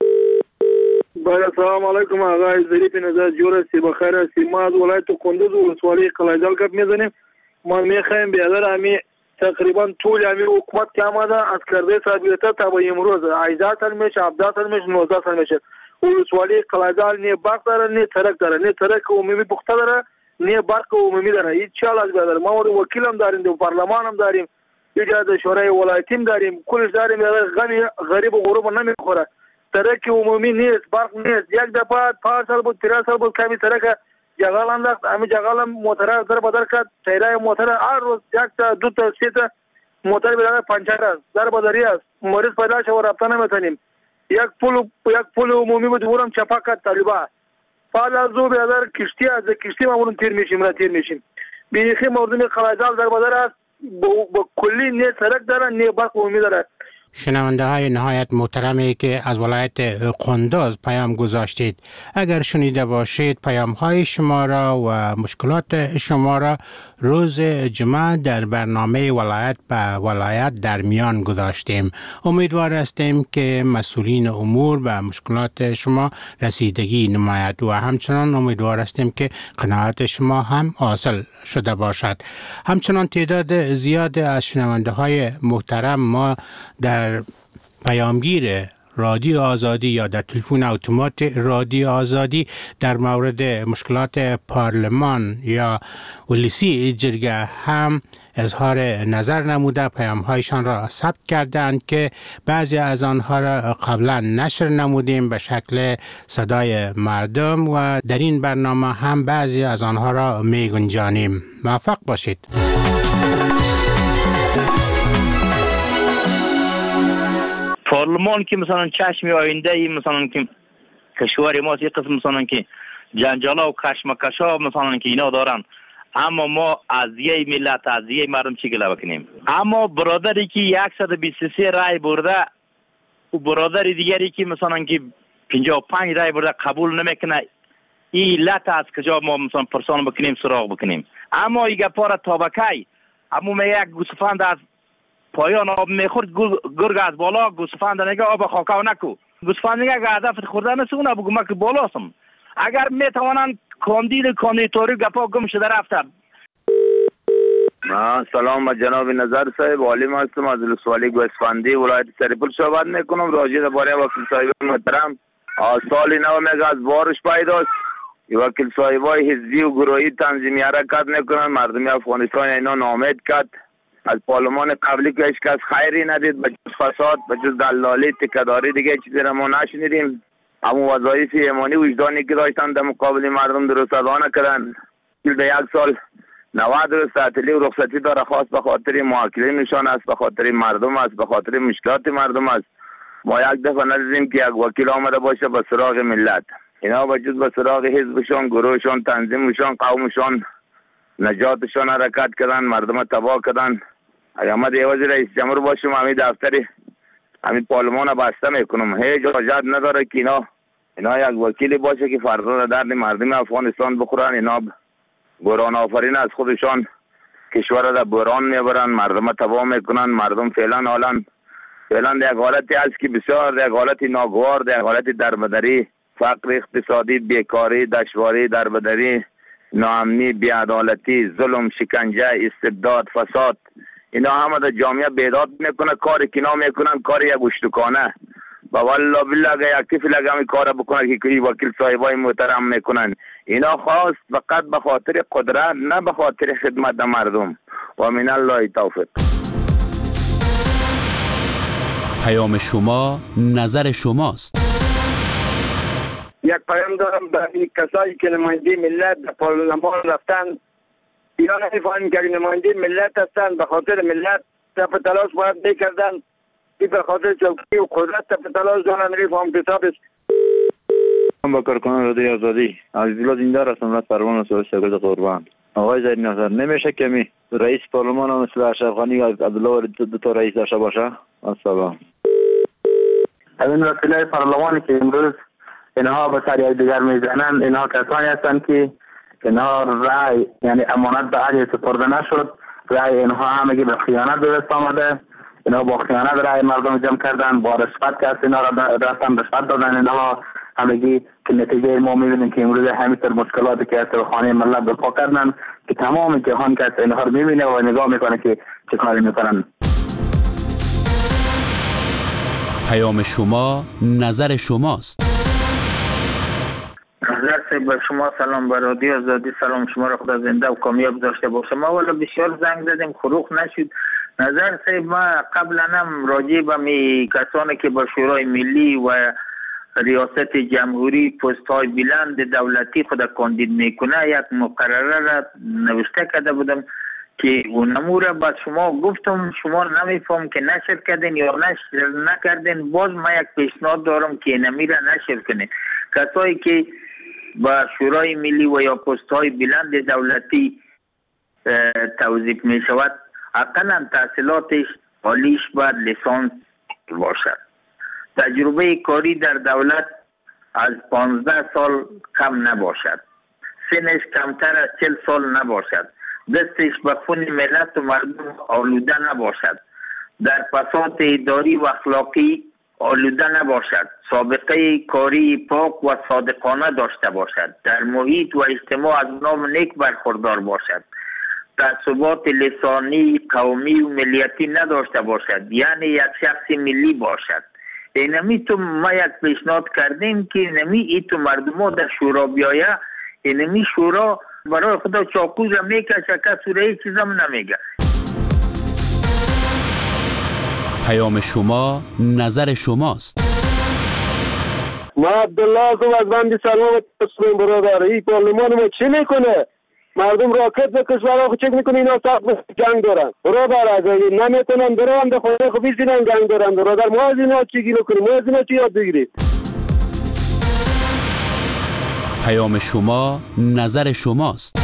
بله سلام علیکم آقای ظریف نظر جور هستی، بخیر هستی. ما از ولایت قندوز و ولسوالی قلعه‌جان گپ میزنیم. ما میخوایم بیادر همی تقریبا طول همی حکومت که آمده از کرده سابقه تا به امروز هجده سال میشه، هفده سال میشه، نوزده سال میشه. ولسوالی قلعه‌جان نه باغ داره، نه ترک داره، نه ترک عمومی پخته داره، نه برق عمومی داره. هیچ چال از بیادر. ما وکیل هم داریم، در پارلمان هم داریم، ایجاد شورای ولایتی هم داریم، کلش داریم. غنی غریب و غریب نمیخوره. ترک عمومی نیست، برق نیست. یک دفعه پنج سال بود، تیر سال بود کمی ترک جغال انداخت، همین جغال هم موتر در بدر کرد، تیرای موتر هر روز یک تا دو تا سه تا موتر بیاد پنچر است، در بدری است، مریض پیدا شه و رفتن نمیتونیم. یک پول یک پول عمومی بود اونم چپا کرد طالبا. فعلا از دو بیادر کشتی از کشتی ما اون تیر میشیم، را تیر میشیم. بیخی مردم قلعه‌جان در بدر است، با کلی نه ترک داره نه برق عمومی داره. شنونده های نهایت محترمی که از ولایت قندوز پیام گذاشتید، اگر شنیده باشید پیام های شما را و مشکلات شما را روز جمعه در برنامه ولایت به ولایت در میان گذاشتیم. امیدوار هستیم که مسئولین امور به مشکلات شما رسیدگی نماید و همچنان امیدوار هستیم که قناعت شما هم حاصل شده باشد. همچنان تعداد زیاد از شنونده های محترم ما در پیامگیر رادیو آزادی یا در تلفن اتومات رادیو آزادی در مورد مشکلات پارلمان یا ولسی جرگه هم اظهار نظر نموده، پیام‌هایشان را ثبت کردند که بعضی از آنها را قبلا نشر نمودیم به شکل صدای مردم و در این برنامه هم بعضی از آنها را می گنجانیم. موفق باشید. پارلمان که مثلا چشم آینده ای مثلا که کشور ما یک قسم مثلا که جنجالا و کشمکشا مثلا که اینا دارن، اما ما از یه ملت از یه مردم چی گله بکنیم؟ اما برادری که صد و بیست و سه رای برده و برادر دیگری که مثلا که پنجاه و پنج رای برده قبول نمیکنه، این لط از کجا ما مثلا پرسان بکنیم سراغ بکنیم؟ اما ایگه پارا تابکی اما ما یک گوسفند از پایان آب میخورد، گرگ از بالا گوسفند نگه آب خاکاو نکو، گوسفند نگه اگه هدف خوردن است اون بگو من که بالاسم. اگر میتوانند کاندید کاندیدوری گپا گم شده رفته. سلام جناب نظر صاحب، عالم هستم از ولسوالی گوسفندی ولایت سرپل صحبت میکنم. راجع درباره وکیل صاحب محترم سالی نو میگه از بارش پیداست، وکیل صاحبای حزبی و گروهی تنظیمی حرکت میکنن، مردمی افغانستان اینا نامید کرد از پارلمان قبلی که هیچ کس خیری ندید، به جز فساد، به جز دلالی، تکه‌داری دیگه چیزی را ما نشنیدیم. همون وظایف ایمانی وجدانی که داشتن در مقابل مردم درست ادا نکردن. به یک سال نود روز تعطیلی و رخصتی داره، خاص به خاطر محاکمه نشان است، به خاطر مردم است، به خاطر مشکلات مردم است. ما یک دفعه ندیدیم که یک وکیل آمده باشه به سراغ ملت. اینا به جز به سراغ حزبشان، گروهشان، تنظیمشان، قومشان، نجاتشان حرکت کردن، مردم تباه کردن. اگر ما دیوازی رئیس جمهور باشم همین دفتری همین پارلمان بسته میکنم. هیچ حاجت نداره که اینا اینا یک وکیلی باشه که فردا درد مردم افغانستان بخورن. اینا بحران آفرین از خودشان کشور را در بحران میبرن، مردم تباه میکنن. مردم فعلا حالا فعلا در یک حالتی است که بسیار در یک حالتی ناگوار، در یک حالتی دربدری، فقر اقتصادی، بیکاری، دشواری، دربدری، ناامنی، بی‌عدالتی، ظلم، شکنجه، استبداد، فساد، اینا همه در جامعه بیداد میکنه. کاری که اینا میکنن کاری یک اشتکانه. و والله بالله اگه یک طفل اگه همین کار بکنه که وکیل صاحبای محترم میکنن، اینا خواست فقط به خاطر قدرت، نه به خاطر خدمت مردم. و من الله توفیق. پیام شما نظر شماست. یک پیام دارم برای کسایی که نماینده ملت در پارلمان رفتن. اینا نمی‌فهمن که نماینده ملت هستن، به خاطر ملت تف تلاش باید میکردن، که به خاطر چوکی و قدرت تف تلاش دارن. نمی‌فهم کتاب است. من با کارکنان رادیوی آزادی عزیزالله زندار هستم از پروان سوال سرگرد قربان. آقای زید نظر نمیشه که می رئیس پارلمان هم مثل اشرف غنی عبدالله دو تا رئیس داشته باشه؟ السلام. این وسیله پارلمانی که امروز اینها به سر یک دیگر میزنند، اینها کسانی هستند که اینها رای یعنی امانت به علی سپرده نشد. رای اینها همگی به خیانت به دست آمده. اینها با خیانت رای مردم جمع کردن، با رشوت که اینها را رفتن رشوت دادن. اینها همگی که نتیجه ما میبینیم که امروز همینطور مشکلاتی که از خانه ملت برپا کردن که تمام جهان کس اینها رو میبینه و نگاه میکنه که چه کاری میکنن. پیام شما نظر شماست. نظر سے به شما سلام، به رادیو آزادی سلام. شما را خدا زنده و کامیاب داشته باشه. ما والا بسیار زنگ زدیم خروق نشد. نظر سے ما قبلا هم راجع به می کسانی که با شورای ملی و ریاست جمهوری پست های بلند دولتی خود کاندید میکنه یک مقرره را نوشته کرده بودم که اونمو را با شما گفتم، شما نمیفهم که نشر کردین یا نشر نکردین. باز ما یک پیشنهاد دارم که اینمی را نشر کنین. کسایی که با شورای ملی و یا پست های بلند دولتی توظیف می شود اقلا تحصیلاتش عالیش باید لیسانس باشد. تجربه کاری در دولت از پانزده سال کم نباشد. سنش کمتر از چل سال نباشد. دستش به خون ملت و مردم آلوده نباشد. در فساد اداری و اخلاقی آلوده نباشد. سابقه کاری پاک و صادقانه داشته باشد. در محیط و اجتماع از نام نیک برخوردار باشد. تعصبات لسانی، قومی و ملیتی نداشته باشد. یعنی یک شخص ملی باشد. اینمی تو ما یک پیشنهاد کردیم که اینمی ای تو مردم ها در شورا بیایه. اینمی شورا برای خدا چاکوز هم میکشه، کسی را هیچ چیز هم نمیگه. پیام شما نظر شماست. ما عبدالله هستم از بند سلام تسلیم برادر. این پارلمان ما چی میکنه؟ مردم راکت به کشورها خود چک میکنه. اینا سخت جنگ دارن برادر. از این نمیتونن برام ده خونه خود بیزینن جنگ دارن برادر. ما از اینا چی گیلو کنیم؟ ما از اینا چی یاد بگیریم؟ پیام شما نظر شماست.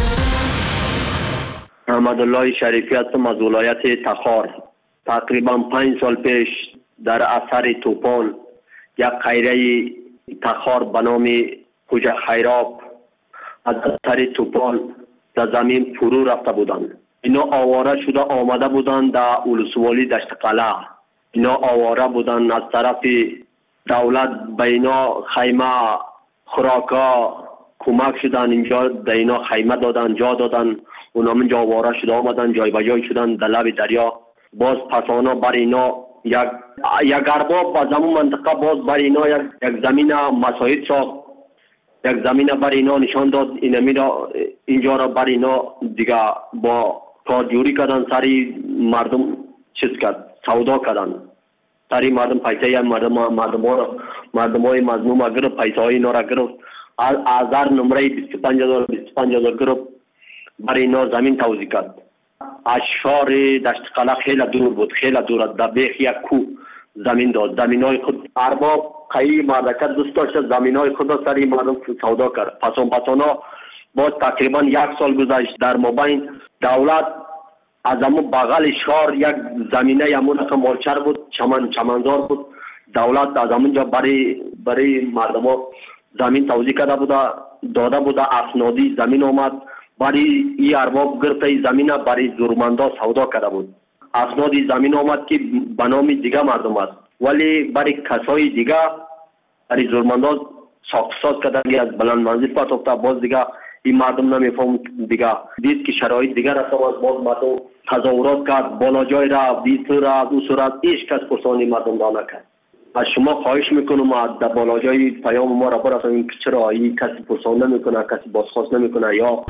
محمدالله شریفی هستم از ولایت تخار. تقریبا پنج سال پیش در اثر طوفان یک قریه تخار به نام خوجه خیراب از اثر طوفان در زمین فرو رفته بودند. اینا آواره شده آمده بودند در ولسوالی دشت قلعه. اینا آواره بودند. از طرف دولت به اینا خیمه خوراکا کمک شدن. اینجا در اینا خیمه دادن، جا دادن. اونا منجا آواره شده آمدن، جای به جای شدن در لب دریا. باز پسانا بر اینا یک یک ارباب از همون منطقه باز بر اینا یک, یک زمین مساعد ساخت. یک زمین بر اینا نشان داد. اینمی را اینجا را بر اینا دیگه با کارجوری کردن. سری مردم چیز کرد، سودا کردن. تری مردم پیسه مردم مردم ها مردم های مظلوم گرفت، پیسه های اینا را گرفت، از هزار نمره بیست و پنج هزار بیست و پنج هزار گرفت، برای اینا زمین توزیع کرد. از شهر دشت قلعه خیلی دور بود، خیلی دور، در بیخ یک کو زمین داد. زمین های خود ارباب قایی مملکت دوست داشت زمین های خود را سری مردم سودا کرد. پسان پسانا باز تقریبا یک سال گذشت، در مابین دولت از همون بغل شهر یک زمینه همون که مالچر بود، چمن چمنزار بود، دولت از همونجا برای برای مردم ها زمین توزیع کرده بوده، داده بوده. اسنادی زمین آمد، برای این ارباب گرفته این زمین برای زورمندا سودا کرده بود. اسنادی زمین آمد که به نام دیگه مردم است، ولی برای کسای دیگه برای زورمندا ساخت ساز کرده، از بلند منزل پاتوفته. باز دیگه این مردم نمیفهم دیگه، دید که شرایط دیگر است، باز مردم تظاهرات کرد، بالا جای را بی صورت او صورت هیچ کس پرسانی مردم را نکرد. از شما خواهش میکنم در بالا جای پیام ما را برسانید که چرا این کسی پرسان نمیکنه، کسی بازخواست نمیکنه. یا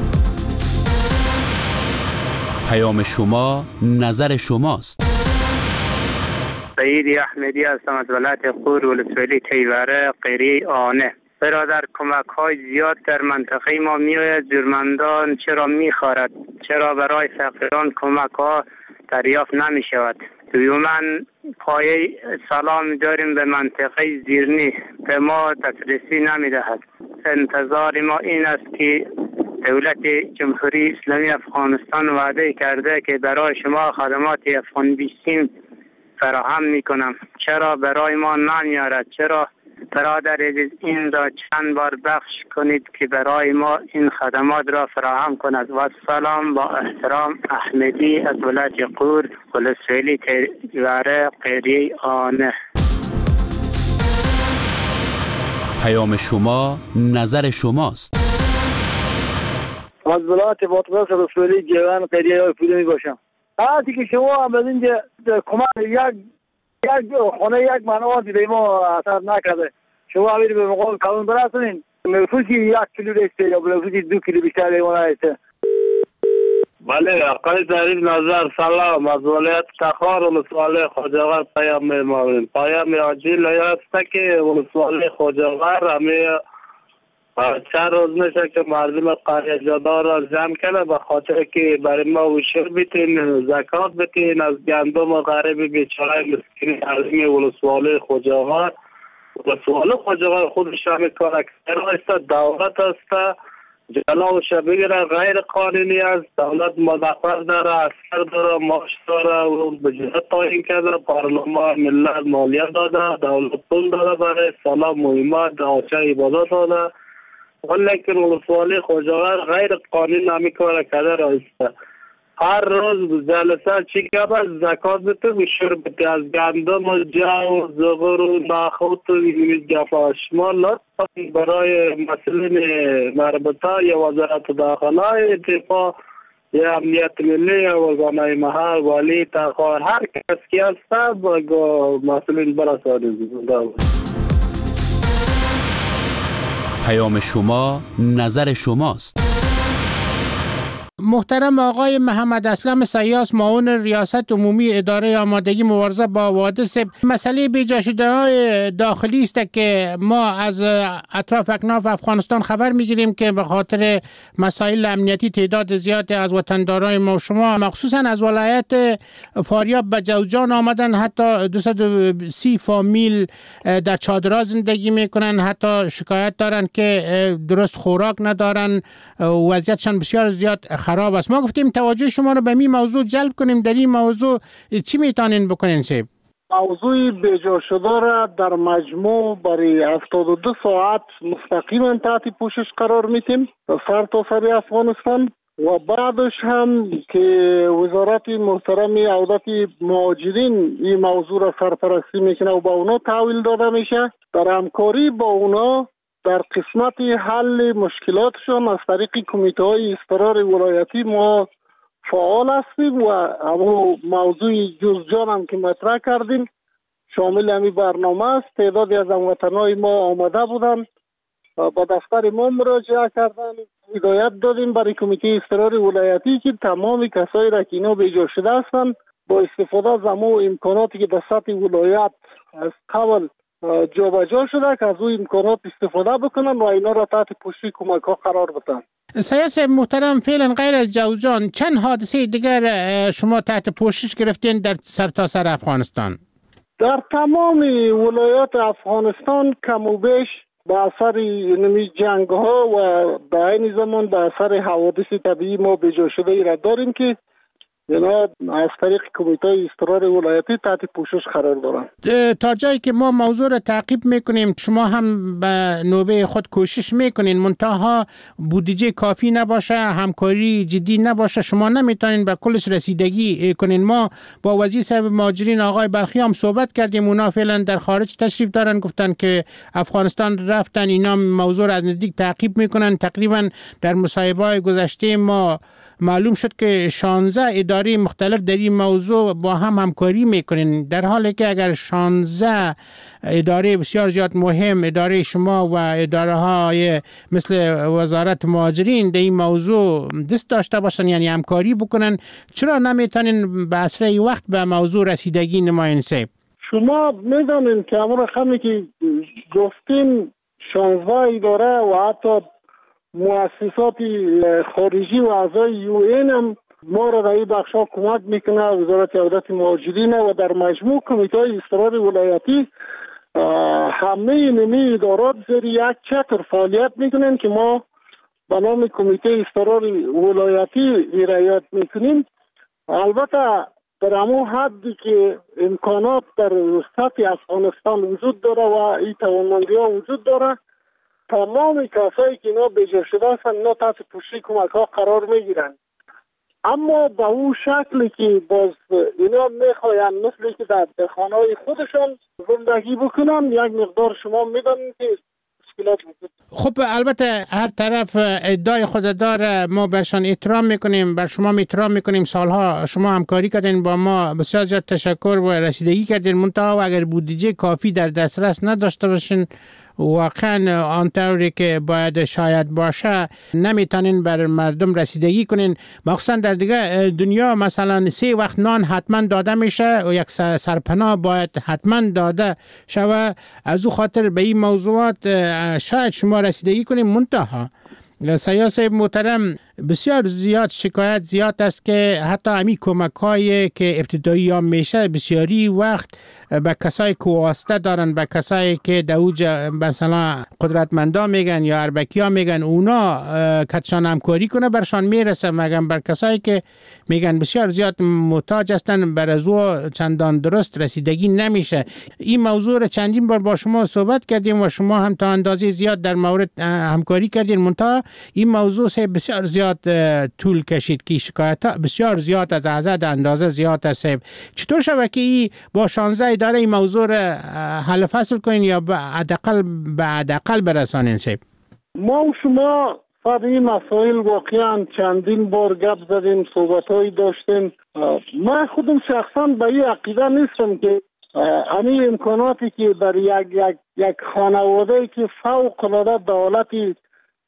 پیام شما نظر شماست. سعید احمدی هستم از ولایت قور ولسوالی تیوره قریه آنه. برادر، کمک های زیاد در منطقه ما میآید، جرمندان چرا میخورد؟ چرا برای فقیران کمک ها دریافت نمی شود؟ دوما پایه سلام داریم به منطقه زیرنی، به ما دسترسی نمی دهد. انتظار ما این است که دولت جمهوری اسلامی افغانستان وعده کرده که برای شما خدمات افغان بیستیم فراهم می کنم، چرا برای ما نمیارد؟ چرا برادر عزیز این را چند بار بخش کنید که برای ما این خدمات را فراهم کند. و سلام، با احترام، احمدی از ولایت قور ولسوالی تیوره قریه آنه. پیام شما نظر شماست. از ولایت باطباس ولسوالی جوان قریه های پوده می باشم. حالتی که شما هم از اینجا کمک یک یک خانه یک منوازی به ما اثر نکرده، شما همین به مقام قانون برسونین، نفوسی یک کیلو رسته یا نفوسی دو کیلو بیشتر به ما نرسته. بله، آقای ظریف نظر سلام، از ولایت تخار ولسوالی خواجه‌آور پیام می‌مانیم. پیام عاجل است که ولسوالی خواجه‌آور همه چند روز میشه که مردم قریه جدا را جمع کنه به خاطر که برای ما وشور بیتین، زکات بیتین از گندم و غریب بیچاره مسکین مردم ولسوالی خواجه‌آور. ولسوالی خواجه‌آور خودش هم کار اکثر است، دولت است، جنابش بگیره غیر قانونی است. دولت مدخل داره، اثر داره، معاش داره، و بجهت تعیین کرده، پارلمان ملت مالیه داده، دولت پول داده برای سلام مهمات آچه عبادت داده، ولیکن ولسوالی خواجه‌آور غیر قانونی نمی کار کرده را است. هر روز جلسه چی که باز زکات بده و شور بده از گندم و جو زغر و نخود و این گفا. شما لطفا برای مسئولین مربوطه یا وزارت داخله، دفاع یا امنیت ملی یا ارگانهای محل، والی تخار، هر کس که هست با مسئولین برسانید. پیام شما نظر شماست. محترم آقای محمد اسلم سیاس، معاون ریاست عمومی اداره آمادگی مبارزه با حوادث، مسئله بیجا شده های داخلی است که ما از اطراف اکناف افغانستان خبر میگیریم که به خاطر مسائل امنیتی تعداد زیاد از وطندارای ما شما مخصوصا از ولایت فاریاب به جوزجان آمدن، حتی دویست و سی فامیل در چادرها زندگی میکنن، حتی شکایت دارن که درست خوراک ندارن، وضعیتشان بسیار زیاد خراب است. ما گفتیم توجه شما رو به این موضوع جلب کنیم. در این موضوع چی میتونین بکنین صاحب؟ موضوع بیجا شده را در مجموع برای هفتاد و دو ساعت مستقیما تحت پوشش قرار میتیم سر تا سر افغانستان، و بعدش هم که وزارت محترم عودت مهاجرین این موضوع را سرپرستی میکنه و با اونا تحویل داده میشه، در همکاری با اونا در قسمت حل مشکلاتشان از طریق کمیته های اضطرار ولایتی ما فعال هستیم و همون موضوع جوزجان هم که مطرح کردیم شامل همین برنامه است. تعدادی از هموطنان ما آمده بودن، با دفتر ما مراجعه کردن، هدایت دادیم برای کمیته اضطراری ولایتی که تمام کسایی را که اینا بیجا شده هستند با استفاده از همو امکاناتی که در سطح ولایت از قبل جابجا شده که از او امکانات استفاده بکنن و اینا را تحت پوشش کمک ها قرار بدن. سیاست محترم، فعلا غیر از جوزجان چند حادثه دیگر شما تحت پوشش گرفتین در سرتاسر افغانستان؟ در تمام ولایات افغانستان کم و بیش به اثر نمی جنگ ها و به این زمان به اثر حوادث طبیعی ما بیجا شده ای را داریم که اینا از طریق کمیته اضطرار ولایتی تحت پوشش قرار دارن. تا جایی که ما موضوع را تعقیب میکنیم شما هم به نوبه خود کوشش میکنین، منتها بودجه کافی نباشه، همکاری جدی نباشه، شما نمیتونین به کلش رسیدگی کنین. ما با وزیر صاحب مهاجرین آقای بلخی هم صحبت کردیم، اونا فعلا در خارج تشریف دارن، گفتن که افغانستان رفتن، اینا موضوع را از نزدیک تعقیب میکنن. تقریبا در مصاحبه‌های گذشته ما معلوم شد که شانزده اداره مختلف در این موضوع با هم همکاری میکنین، در حالی که اگر شانزده اداره بسیار زیاد مهم، اداره شما و اداره های مثل وزارت مهاجرین در این موضوع دست داشته باشن، یعنی همکاری بکنن، چرا نمیتونین به اسرع وقت به موضوع رسیدگی نماین؟ صاحب شما میدونین که امور رقمی که گفتین شانزده اداره و حتی مؤسسات خارجی و اعضای یو این هم ما را در این بخشا کمک میکنه، وزارت عودت مهاجرین و در مجموع کمیته اضطرار ولایتی همه نمی ادارات زیر یک چتر فعالیت میکنن که ما به نام کمیته اضطرار ولایتی رعایت میکنیم. البته در همون حدی که امکانات در سطح افغانستان وجود داره و این توانمندی ها وجود داره، تمام کسایی که اینا بیجا شده هستن اینا تحت پوشش کمک ها قرار میگیرن، اما به اون شکلی که باز اینا میخواین مثلی که در خانه های خودشان زندگی بکنن یک مقدار شما میدونید که مشکلات وجود. خب البته هر طرف ادعای خود داره، ما برشان احترام میکنیم، بر شما احترام میکنیم، سالها شما همکاری کردین با ما، بسیار زیاد تشکر و رسیدگی کردین، منتها اگر بودجه کافی در دسترس نداشته باشین واقعا آنطوری که باید شاید باشه نمیتونین بر مردم رسیدگی کنین. مخصوصا در دیگه دنیا مثلا سه وقت نان حتما داده میشه و یک سرپناه باید حتما داده شوه. از او خاطر به این موضوعات شاید شما رسیدگی کنین. منتها سیاست محترم، بسیار زیاد شکایت زیاد است که حتی همی کمک هایی که ابتدایی هم میشه بسیاری وقت به کسای که واسطه دارن، به کسایی که دوجه مثلا قدرتمندا میگن یا اربکی ها میگن، اونا کتشان همکاری کنه برشان میرسه، مگم بر کسایی که میگن بسیار زیاد محتاج هستن بر از او چندان درست رسیدگی نمیشه. این موضوع را چندین بار با شما صحبت کردیم و شما هم تا اندازه زیاد در مورد همکاری کردین، منتها این موضوع سه بسیار زیاد طول کشید که شکایت بسیار زیاد از عدد اندازه زیاد است. چطور شود که ای با شانزده اداره این موضوع را حل فصل کنین یا به حداقل به حداقل برسانین؟ صاحب ما و شما سر این مسائل واقعا چندین بار گپ زدیم، صحبت‌هایی داشتیم. من خودم شخصا به این عقیده نیستم که همین امکاناتی که در یک یک یک خانواده که فوق العاده به حالت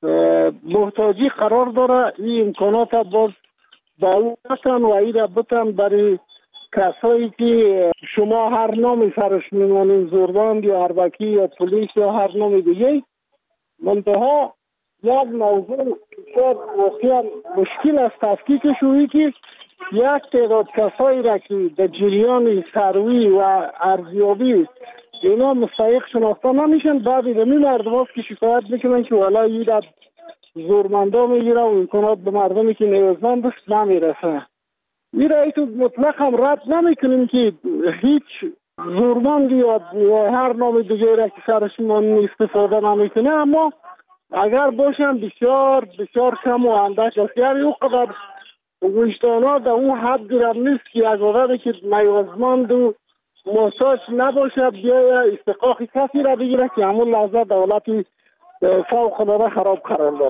محتاجی قرار داره، این امکانات باز با اون بتن و این را بتن برای کسایی که شما هر نامی سرش میمانین، زوربند یا اربکی یا پلیس یا هر نام دیگه. منتها یک موضوع بسیار واقعا مشکل است تفکیکش، شویی که یک تعداد کسایی را که در جریان سروی و ارزیابی اینا مستحق شناخته نمیشن، بعد این مردم هاست که شکایت میکنن که والا این را زورمندا میگیره و امکانات به مردمی که نیازمند است نمیرسه. این را ایتو مطلق هم رد نمیکنیم که هیچ زورمند یا هر نام دیگه را که سرشون استفاده نمیکنه، اما اگر باشن بسیار بسیار کم و اندک است. یعنی او قدر وجدانا در اون حد گرم نیست که یک آدمی که نیازمند و محتاج نباشه بیای استحقاق کسی را بگیره که همون لحظه دولتی فوق العاده خراب قرار داره.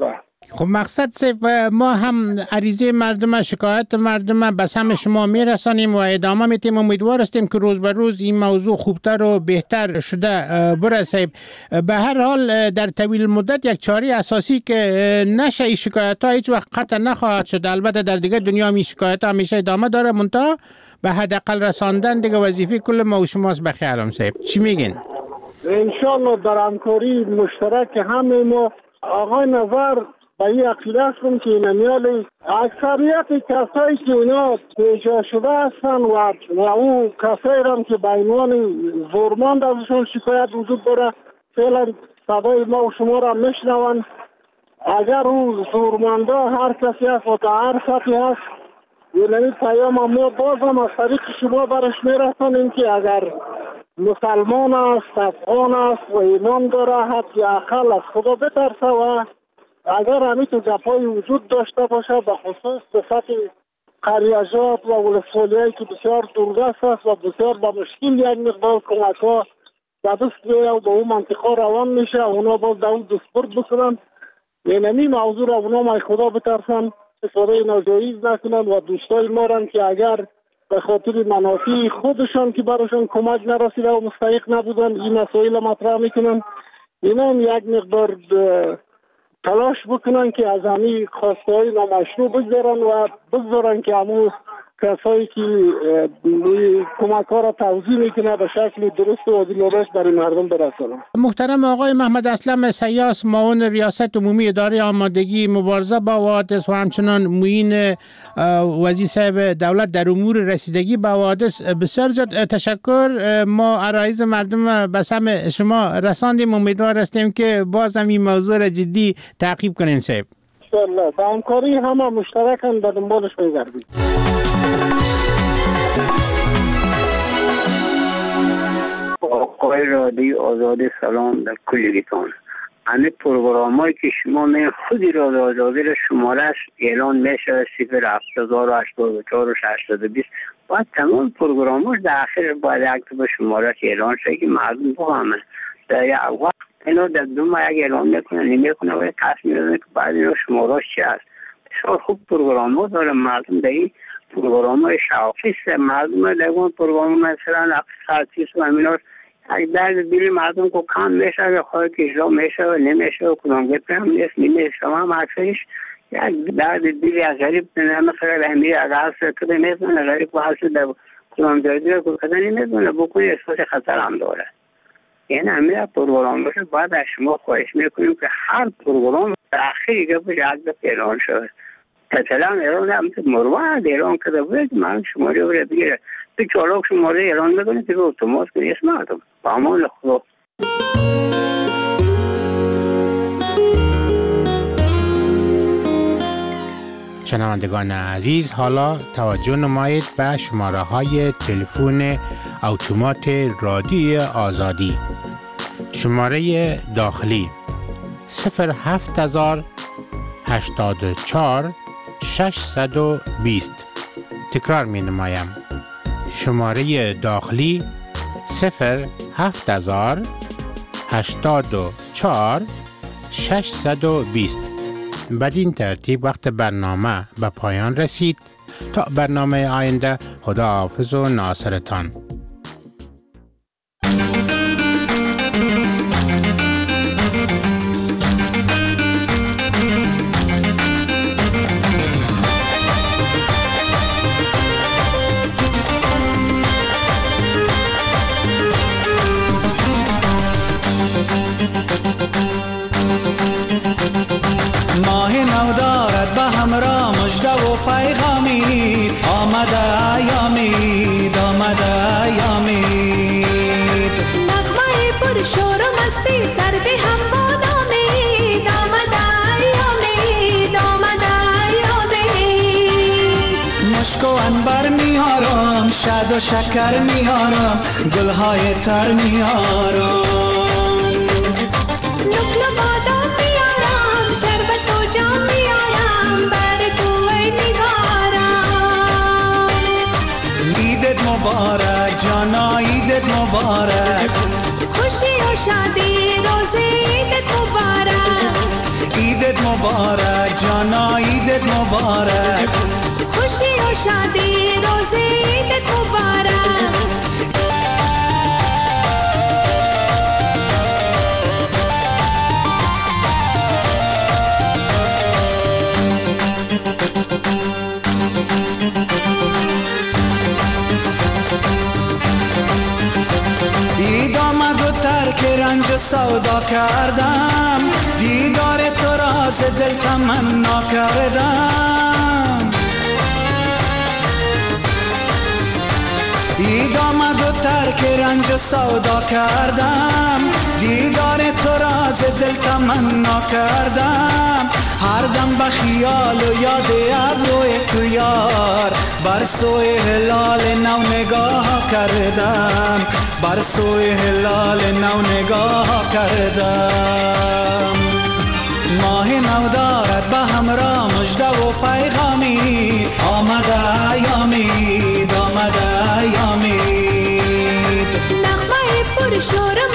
خب مقصد صرف ما هم عریضه مردم، شکایت مردم به سمع شما میرسانیم و ادامه میتیم. امیدوار هستیم که روز به روز این موضوع خوبتر و بهتر شده برسه. به هر حال در طویل مدت یک چاره اساسی که نشه این شکایت ها هیچ وقت قطع نخواهد شد. البته در دیگه دنیا می شکایت ها همیشه ادامه داره، منتها به حداقل رساندن دیگه وظیفه کل ما و شماست. بخیرم صاحب چی میگین؟ انشالله در همکاری مشترک همه ما آقای نظر به این عقیده هستم که نمیالی اکثریت کسایی که اینا پیجا شده هستن و, و اون کسایی هم که به عنوان زورمند ازشون شکایت وجود داره فعلا صدای ما و شما را میشنون. اگر اون زورمنده هر کسی هست و تا هر سطحی هست یعنی پیام ما باز هم از طریق شما برش میرسانیم که اگر مسلمان است، افغان است و ایمان داره حتی اقل از خدا بترسه و اگر همین تو گپایی وجود داشته باشه به خصوص به سطح قریجات و ولسوالیایی که بسیار دورگست است و بسیار با مشکل یک مقدار کمک ها به دست میره و به اون منطقه روان میشه اونا باز در اون دستبرد بکنن. یعنی موضوع را اونا مای خدا بترسن، استفاده ناجایز نکنن و دوستای ما رن که اگر به خاطر منافع خودشان که براشون کمک نرسیده و مستحق نبودن این مسائل مطرح میکنن. اینا هم یک مقدار تلاش بکنن که از همین خواسته های نامشروع بگذارن و بگذارن که همون کسایی که کمک ها را توضیح میکنه به شکل درست و عادلانه برای مردم برسانن. محترم آقای محمد اسلم سیاس، معاون ریاست عمومی اداره آمادگی مبارزه با حوادث و همچنان معین وزیر صاحب دولت در امور رسیدگی به حوادث، بسیار زیاد تشکر. ما عرایض مردم به سمع شما رساندیم، امیدوار هستیم که باز هم این موضوع را جدی تعقیب کنین صاحب. انشالله با همکاری همه مشترکن به دنبالش میگردیم. آقای رادیو آزادی سلام در کلگیتان. همه پروگرامایی که شما می خودی رادیو آزادی را شمارش اعلان میشه صفر هفت هزار و هشتاد و چهار و هشتاد و بیست باید تمام پروگراماش در آخر باید یک به شمارش اعلان شده که مردم بفهمن. در یک وقت اینو در دو ماه یک اعلان میکنه نمیکنه و کس میدونه که بعد اینو شمارش چی هست. بسیار خوب پروگرام ها داره مردم در این پروگرام های شعافی است. مردم در اون پروگرام مثلا اقتصادیست و امینار یک درد دیلی مردم که کم میشه یا خواهی که اجرا میشه و نمیشه و کدام گفت هم نیست نمیشه هم اکثرش یک درد دیلی از غریب مثلا رحمی از هست کده میزنه غریب و هست در کدام جایی دیگه کده نمیزنه بکنی احساس خطر هم داره. این همه پروگرام باشه باید از شما خواهش میکنیم که هر پروگرام تأخیری که باشه یک دفعه اعلان شده. مثلا اعلان هم مروان اعلان کرده بود من شماره رو بگیره تو چالاک شماره اعلان میکنه که اتومات کنی اسم مردم با امان خدا. شنوندگان عزیز، حالا توجه نمایید به شماره های تلفن اتومات رادیو آزادی. شماره داخلی صفر هفت هزار هشتاد و چهار ششصد و بیست. تکرار می نمایم. شماره داخلی صفر هفت هزار هشتاد و چهار ششصد و بیست. بدین ترتیب وقت برنامه به پایان رسید. تا برنامه آینده، خدا حافظ و ناصرتان. مژده و پیغامی آمده ایامید آمده ایامید نغمه پر شور و مستی سردی هم بادامید آمده ایامید آمده ایامید مشک و عنبر میارم شد و شکر میارم گلهای تر میارم نقل بادام میارم شربت و جام میارم بر تو ای نگارم عیدت مبارک جانا عیدت مبارک خوشی و شادی روز عیدت مبارک عیدت مبارک جانا عیدت مبارک خوشی و شادی روز عیدت مبارک دید آمد و ترک رنج و سودا کردم دیدار تو را ز دل تمنا کردم دید آمد و ترک رنج و سودا کردم دیدار تو را ز دل تمنا کردم هر دم به خیال و یاد ابروی تو یار بر سوی هلال نو نگاه کردم بر سوی هلال نو نگاه کردم ماه نو دارد به همراه مژده و پیغامی آمده ایامید آمده ایامید نغمه پر شور